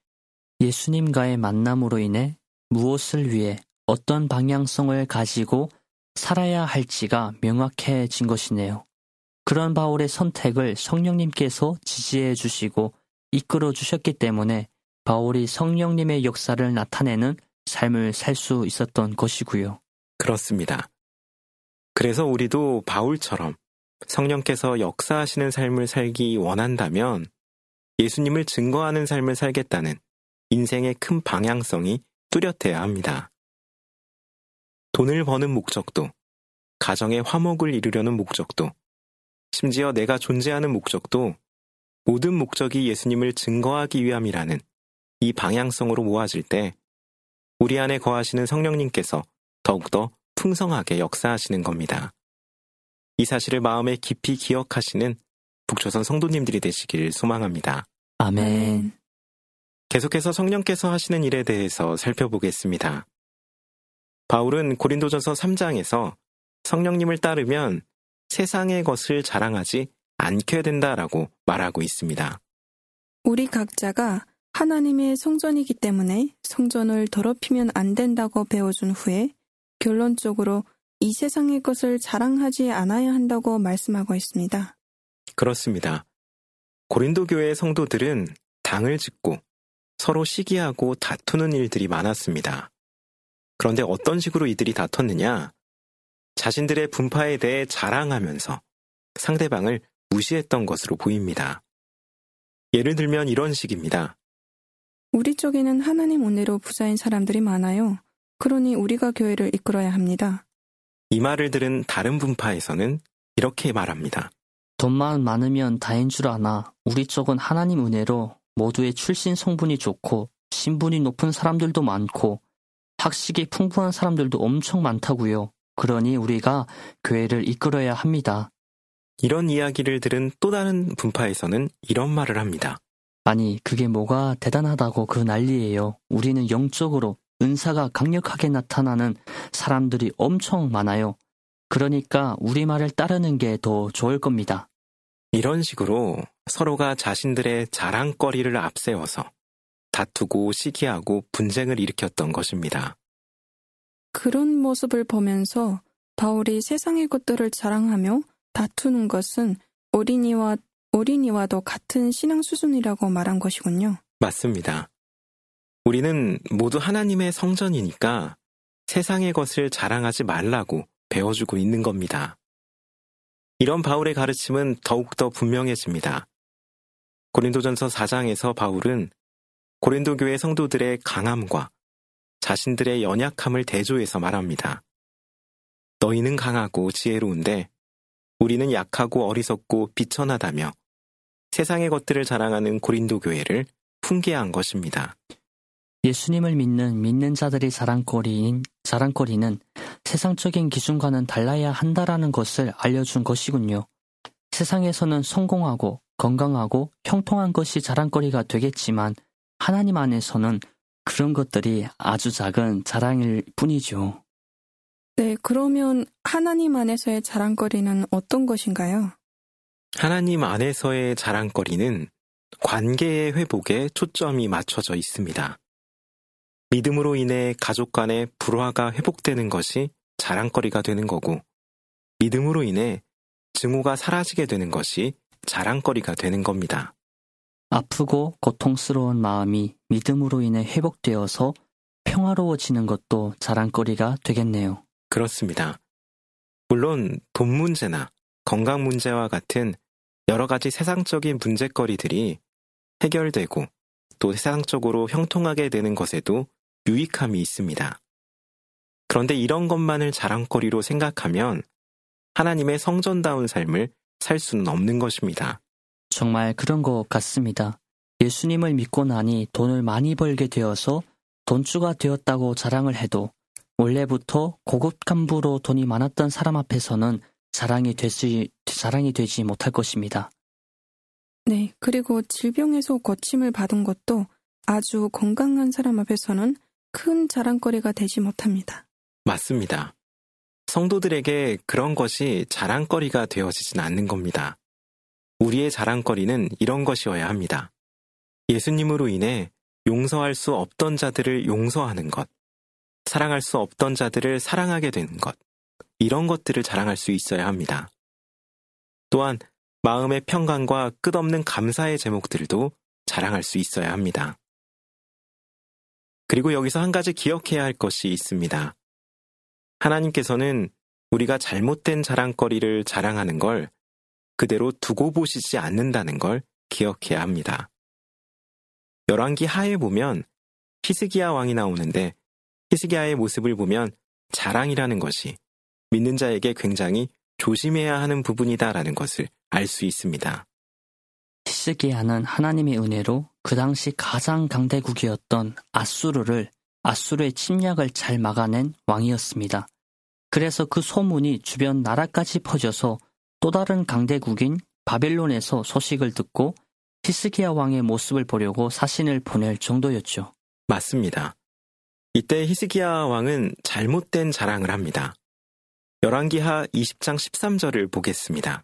예수님과의 만남으로 인해 무엇을 위해 어떤 방향성을 가지고 살아야 할지가 명확해진 것이네요. 그런 바울의 선택을 성령님께서 지지해 주시고 이끌어 주셨기 때문에 바울이 성령님의 역사를 나타내는 삶을 살 수 있었던 것이고요. 그렇습니다. 그래서 우리도 바울처럼 성령께서 역사하시는 삶을 살기 원한다면 예수님을 증거하는 삶을 살겠다는 인생의 큰 방향성이 뚜렷해야 합니다. 돈을 버는 목적도, 가정의 화목을 이루려는 목적도, 심지어 내가 존재하는 목적도 모든 목적이 예수님을 증거하기 위함이라는 이 방향성으로 모아질 때 우리 안에 거하시는 성령님께서 더욱더 풍성하게 역사하시는 겁니다. 이 사실을 마음에 깊이 기억하시는 북조선 성도님들이 되시길 소망합니다. 아멘. 계속해서 성령께서 하시는 일에 대해서 살펴보겠습니다. 바울은 고린도전서 3장에서 성령님을 따르면 세상의 것을 자랑하지 않게 된다라고 말하고 있습니다. 우리 각자가 하나님의 성전이기 때문에 성전을 더럽히면 안 된다고 배워준 후에 결론적으로 이 세상의 것을 자랑하지 않아야 한다고 말씀하고 있습니다. 그렇습니다. 고린도 교회의 성도들은 당을 짓고 서로 시기하고 다투는 일들이 많았습니다. 그런데 어떤 식으로 이들이 다퉜느냐? 자신들의 분파에 대해 자랑하면서 상대방을 무시했던 것으로 보입니다. 예를 들면 이런 식입니다. 우리 쪽에는 하나님 은혜로 부자인 사람들이 많아요. 그러니 우리가 교회를 이끌어야 합니다. 이 말을 들은 다른 분파에서는 이렇게 말합니다. 돈만 많으면 다인 줄 아나 우리 쪽은 하나님 은혜로 모두의 출신 성분이 좋고 신분이 높은 사람들도 많고 학식이 풍부한 사람들도 엄청 많다고요. 그러니 우리가 교회를 이끌어야 합니다. 이런 이야기를 들은 또 다른 분파에서는 이런 말을 합니다. 아니, 그게 뭐가 대단하다고 그 난리예요. 우리는 영적으로 은사가 강력하게 나타나는 사람들이 엄청 많아요. 그러니까 우리 말을 따르는 게 더 좋을 겁니다. 이런 식으로 서로가 자신들의 자랑거리를 앞세워서 다투고 시기하고 분쟁을 일으켰던 것입니다. 그런 모습을 보면서 바울이 세상의 것들을 자랑하며 다투는 것은 어린이와도 같은 신앙 수준이라고 말한 것이군요. 맞습니다. 우리는 모두 하나님의 성전이니까 세상의 것을 자랑하지 말라고 배워주고 있는 겁니다. 이런 바울의 가르침은 더욱더 분명해집니다. 고린도전서 4장에서 바울은 고린도 교회 성도들의 강함과 자신들의 연약함을 대조해서 말합니다. 너희는 강하고 지혜로운데 우리는 약하고 어리석고 비천하다며 세상의 것들을 자랑하는 고린도 교회를 훈계한 것입니다. 예수님을 믿는 자들의 자랑거리는 세상적인 기준과는 달라야 한다라는 것을 알려준 것이군요. 세상에서는 성공하고 건강하고 형통한 것이 자랑거리가 되겠지만 하나님 안에서는 그런 것들이 아주 작은 자랑일 뿐이죠. 네, 그러면 하나님 안에서의 자랑거리는 어떤 것인가요? 하나님 안에서의 자랑거리는 관계의 회복에 초점이 맞춰져 있습니다. 믿음으로 인해 가족 간의 불화가 회복되는 것이 자랑거리가 되는 거고, 믿음으로 인해 증오가 사라지게 되는 것이 자랑거리가 되는 겁니다. 아프고 고통스러운 마음이 믿음으로 인해 회복되어서 평화로워지는 것도 자랑거리가 되겠네요. 그렇습니다. 물론 돈 문제나 건강 문제와 같은 여러 가지 세상적인 문제거리들이 해결되고 또 세상적으로 형통하게 되는 것에도 유익함이 있습니다. 그런데 이런 것만을 자랑거리로 생각하면 하나님의 성전다운 삶을 살 수는 없는 것입니다. 정말 그런 것 같습니다. 예수님을 믿고 나니 돈을 많이 벌게 되어서 돈주가 되었다고 자랑을 해도 원래부터 고급 간부로 돈이 많았던 사람 앞에서는 자랑이 되지 못할 것입니다. 네, 그리고 질병에서 고침을 받은 것도 아주 건강한 사람 앞에서는 큰 자랑거리가 되지 못합니다. 맞습니다. 성도들에게 그런 것이 자랑거리가 되어지진 않는 겁니다. 우리의 자랑거리는 이런 것이어야 합니다. 예수님으로 인해 용서할 수 없던 자들을 용서하는 것, 사랑할 수 없던 자들을 사랑하게 되는 것, 이런 것들을 자랑할 수 있어야 합니다. 또한 마음의 평강과 끝없는 감사의 제목들도 자랑할 수 있어야 합니다. 그리고 여기서 한 가지 기억해야 할 것이 있습니다. 하나님께서는 우리가 잘못된 자랑거리를 자랑하는 걸 그대로 두고 보시지 않는다는 걸 기억해야 합니다. 열왕기 하에 보면 히스기야 왕이 나오는데 히스기야의 모습을 보면 자랑이라는 것이 믿는 자에게 굉장히 조심해야 하는 부분이다라는 것을 알 수 있습니다. 히스기야는 하나님의 은혜로 그 당시 가장 강대국이었던 아수르의 침략을 잘 막아낸 왕이었습니다. 그래서 그 소문이 주변 나라까지 퍼져서 또 다른 강대국인 바벨론에서 소식을 듣고 히스기야 왕의 모습을 보려고 사신을 보낼 정도였죠. 맞습니다. 이때 히스기야 왕은 잘못된 자랑을 합니다. 열왕기하 20장 13절을 보겠습니다.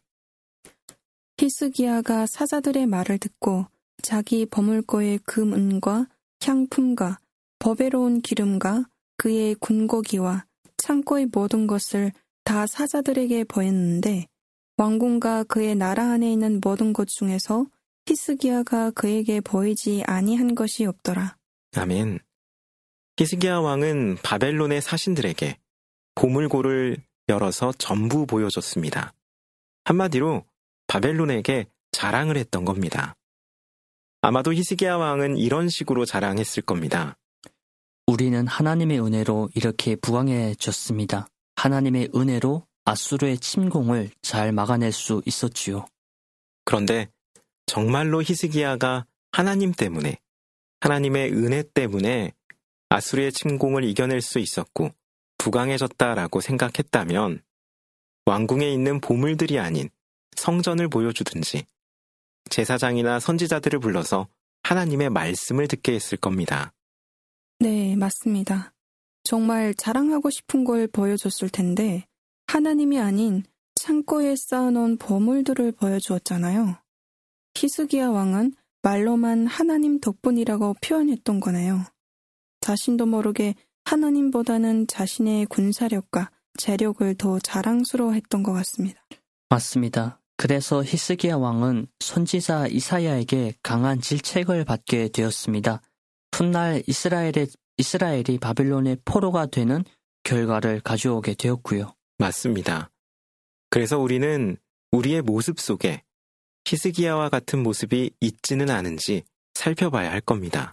히스기야가 사자들의 말을 듣고 자기 버물고의 금은과 향품과 보배로운 기름과 그의 군고기와 창고의 모든 것을 다 사자들에게 보였는데 왕궁과 그의 나라 안에 있는 모든 것 중에서 히스기야가 그에게 보이지 아니한 것이 없더라. 아멘. 히스기야 왕은 바벨론의 사신들에게 보물고를 열어서 전부 보여줬습니다. 한마디로 바벨론에게 자랑을 했던 겁니다. 아마도 히스기야 왕은 이런 식으로 자랑했을 겁니다. 우리는 하나님의 은혜로 이렇게 부강해졌습니다. 하나님의 은혜로 아수르의 침공을 잘 막아낼 수 있었지요. 그런데 정말로 히스기야가 하나님 때문에, 하나님의 은혜 때문에 아수르의 침공을 이겨낼 수 있었고 부강해졌다라고 생각했다면 왕궁에 있는 보물들이 아닌 성전을 보여주든지 제사장이나 선지자들을 불러서 하나님의 말씀을 듣게 했을 겁니다. 네, 맞습니다. 정말 자랑하고 싶은 걸 보여줬을 텐데 하나님이 아닌 창고에 쌓아놓은 보물들을 보여주었잖아요. 히스기야 왕은 말로만 하나님 덕분이라고 표현했던 거네요. 자신도 모르게 하나님보다는 자신의 군사력과 재력을 더 자랑스러워했던 것 같습니다. 맞습니다. 그래서 히스기야 왕은 선지자 이사야에게 강한 질책을 받게 되었습니다. 훗날 이스라엘이 바빌론의 포로가 되는 결과를 가져오게 되었고요. 맞습니다. 그래서 우리는 우리의 모습 속에 히스기야와 같은 모습이 있지는 않은지 살펴봐야 할 겁니다.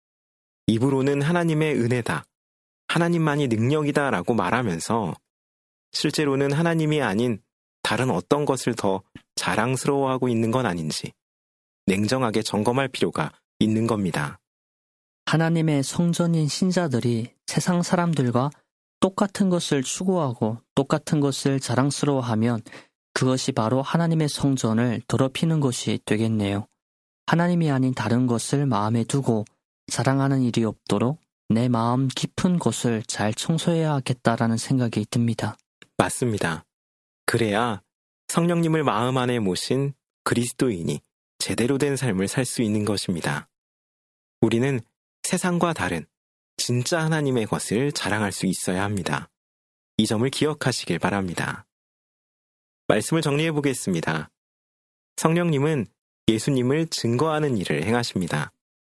입으로는 하나님의 은혜다, 하나님만이 능력이다 라고 말하면서 실제로는 하나님이 아닌 다른 어떤 것을 더 자랑스러워하고 있는 건 아닌지 냉정하게 점검할 필요가 있는 겁니다. 하나님의 성전인 신자들이 세상 사람들과 똑같은 것을 추구하고 똑같은 것을 자랑스러워하면 그것이 바로 하나님의 성전을 더럽히는 것이 되겠네요. 하나님이 아닌 다른 것을 마음에 두고 자랑하는 일이 없도록 내 마음 깊은 곳을 잘 청소해야겠다라는 생각이 듭니다. 맞습니다. 그래야 성령님을 마음 안에 모신 그리스도인이 제대로 된 삶을 살 수 있는 것입니다. 우리는 세상과 다른 진짜 하나님의 것을 자랑할 수 있어야 합니다. 이 점을 기억하시길 바랍니다. 말씀을 정리해 보겠습니다. 성령님은 예수님을 증거하는 일을 행하십니다.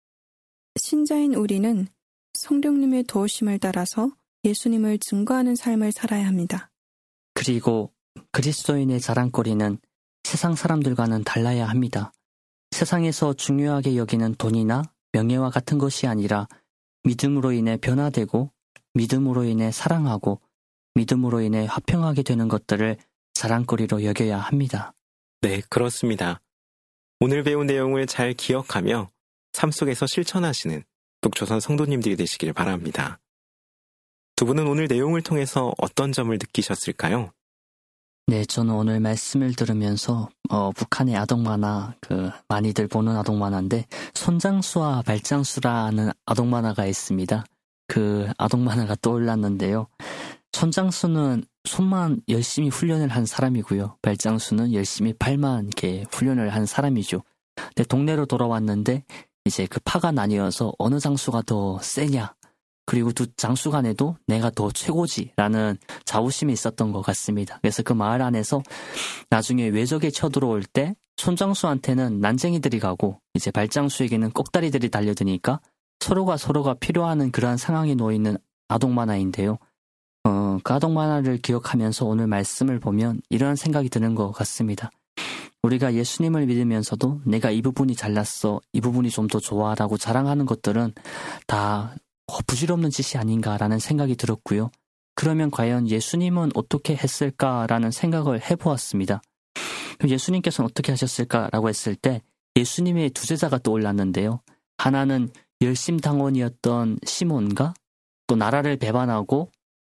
신자인 우리는 성령님의 도우심을 따라서 예수님을 증거하는 삶을 살아야 합니다. 그리고 그리스도인의 자랑거리는 세상 사람들과는 달라야 합니다. 세상에서 중요하게 여기는 돈이나 명예와 같은 것이 아니라 믿음으로 인해 변화되고 믿음으로 인해 사랑하고 믿음으로 인해 화평하게 되는 것들을 자랑거리로 여겨야 합니다. 네, 그렇습니다. 오늘 배운 내용을 잘 기억하며 삶 속에서 실천하시는 북조선 성도님들이 되시길 바랍니다. 두 분은 오늘 내용을 통해서 어떤 점을 느끼셨을까요? 네, 저는 오늘 말씀을 들으면서 북한의 아동 만화, 많이들 보는 아동 만화인데 손장수와 발장수라는 아동 만화가 있습니다. 그 아동 만화가 떠올랐는데요. 손장수는 손만 열심히 훈련을 한 사람이고요. 발장수는 열심히 발만 이렇게 훈련을 한 사람이죠. 근데 동네로 돌아왔는데 이제 그 파가 나뉘어서 어느 장수가 더 세냐, 그리고 두 장수 간에도 내가 더 최고지라는 자부심이 있었던 것 같습니다. 그래서 그 마을 안에서 나중에 외적이 쳐들어올 때 손장수한테는 난쟁이들이 가고 이제 발장수에게는 꼭다리들이 달려드니까 서로가 필요하는 그러한 상황에 놓여있는 아동 만화인데요. 그 아동 만화를 기억하면서 오늘 말씀을 보면 이런 생각이 드는 것 같습니다. 우리가 예수님을 믿으면서도 내가 이 부분이 잘났어, 이 부분이 좀 더 좋아라고 자랑하는 것들은 다 부질없는 짓이 아닌가라는 생각이 들었고요. 그러면 과연 예수님은 어떻게 했을까라는 생각을 해보았습니다. 예수님께서는 어떻게 하셨을까라고 했을 때 예수님의 두 제자가 떠올랐는데요. 하나는 열심당원이었던 시몬과 또 나라를 배반하고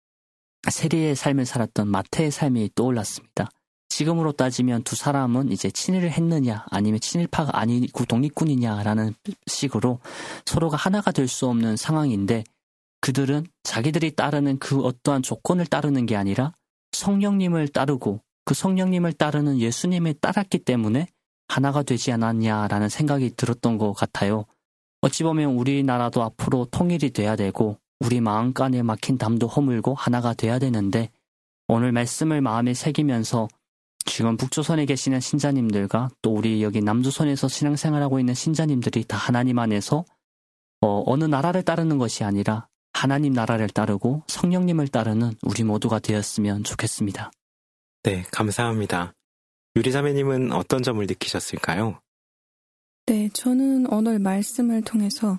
세리의 삶을 살았던 마태의 삶이 떠올랐습니다. 지금으로 따지면 두 사람은 이제 친일을 했느냐 아니면 친일파가 아니고 독립군이냐라는 식으로 서로가 하나가 될 수 없는 상황인데 그들은 자기들이 따르는 그 어떠한 조건을 따르는 게 아니라 성령님을 따르고 그 성령님을 따르는 예수님을 따랐기 때문에 하나가 되지 않았냐라는 생각이 들었던 것 같아요. 어찌 보면 우리나라도 앞으로 통일이 돼야 되고 우리 마음간에 막힌 담도 허물고 하나가 돼야 되는데 오늘 말씀을 마음에 새기면서 지금 북조선에 계시는 신자님들과 또 우리 여기 남조선에서 신앙생활하고 있는 신자님들이 다 하나님 안에서 어느 나라를 따르는 것이 아니라 하나님 나라를 따르고 성령님을 따르는 우리 모두가 되었으면 좋겠습니다. 네, 감사합니다. 유리자매님은 어떤 점을 느끼셨을까요? 네, 저는 오늘 말씀을 통해서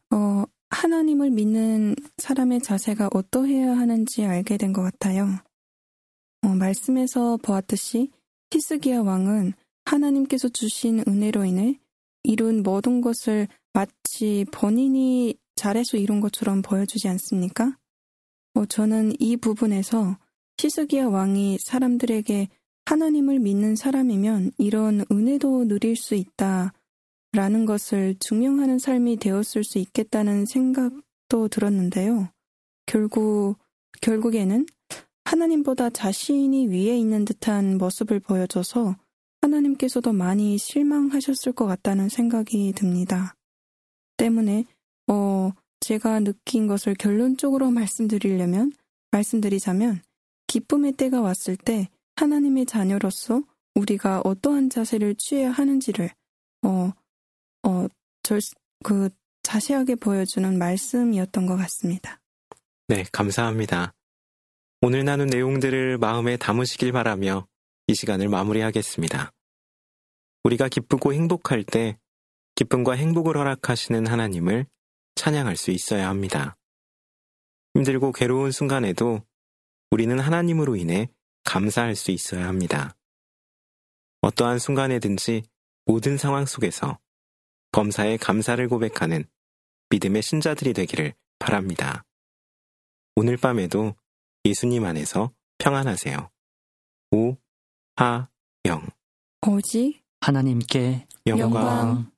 하나님을 믿는 사람의 자세가 어떠해야 하는지 알게 된 것 같아요. 말씀에서 보았듯이 히스기야 왕은 하나님께서 주신 은혜로 인해 이룬 모든 것을 마치 본인이 잘해서 이룬 것처럼 보여주지 않습니까? 저는 이 부분에서 히스기야 왕이 사람들에게 하나님을 믿는 사람이면 이런 은혜도 누릴 수 있다라는 것을 증명하는 삶이 되었을 수 있겠다는 생각도 들었는데요. 결국에는 하나님보다 자신이 위에 있는 듯한 모습을 보여줘서 하나님께서도 많이 실망하셨을 것 같다는 생각이 듭니다. 때문에 제가 느낀 것을 결론적으로 말씀드리자면 기쁨의 때가 왔을 때 하나님의 자녀로서 우리가 어떠한 자세를 취해야 하는지를 자세하게 보여주는 말씀이었던 것 같습니다. 네, 감사합니다. 오늘 나눈 내용들을 마음에 담으시길 바라며 이 시간을 마무리하겠습니다. 우리가 기쁘고 행복할 때 기쁨과 행복을 허락하시는 하나님을 찬양할 수 있어야 합니다. 힘들고 괴로운 순간에도 우리는 하나님으로 인해 감사할 수 있어야 합니다. 어떠한 순간에든지 모든 상황 속에서 범사에 감사를 고백하는 믿음의 신자들이 되기를 바랍니다. 오늘 밤에도 예수님 안에서 평안하세요. 오하영. 오직 하나님께 영광.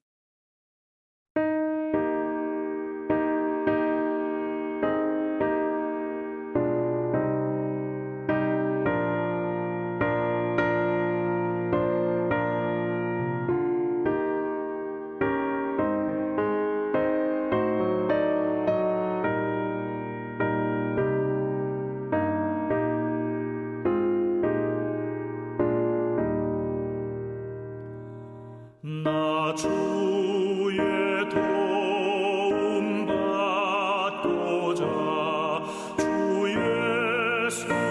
나 주의 도움 받고자 주의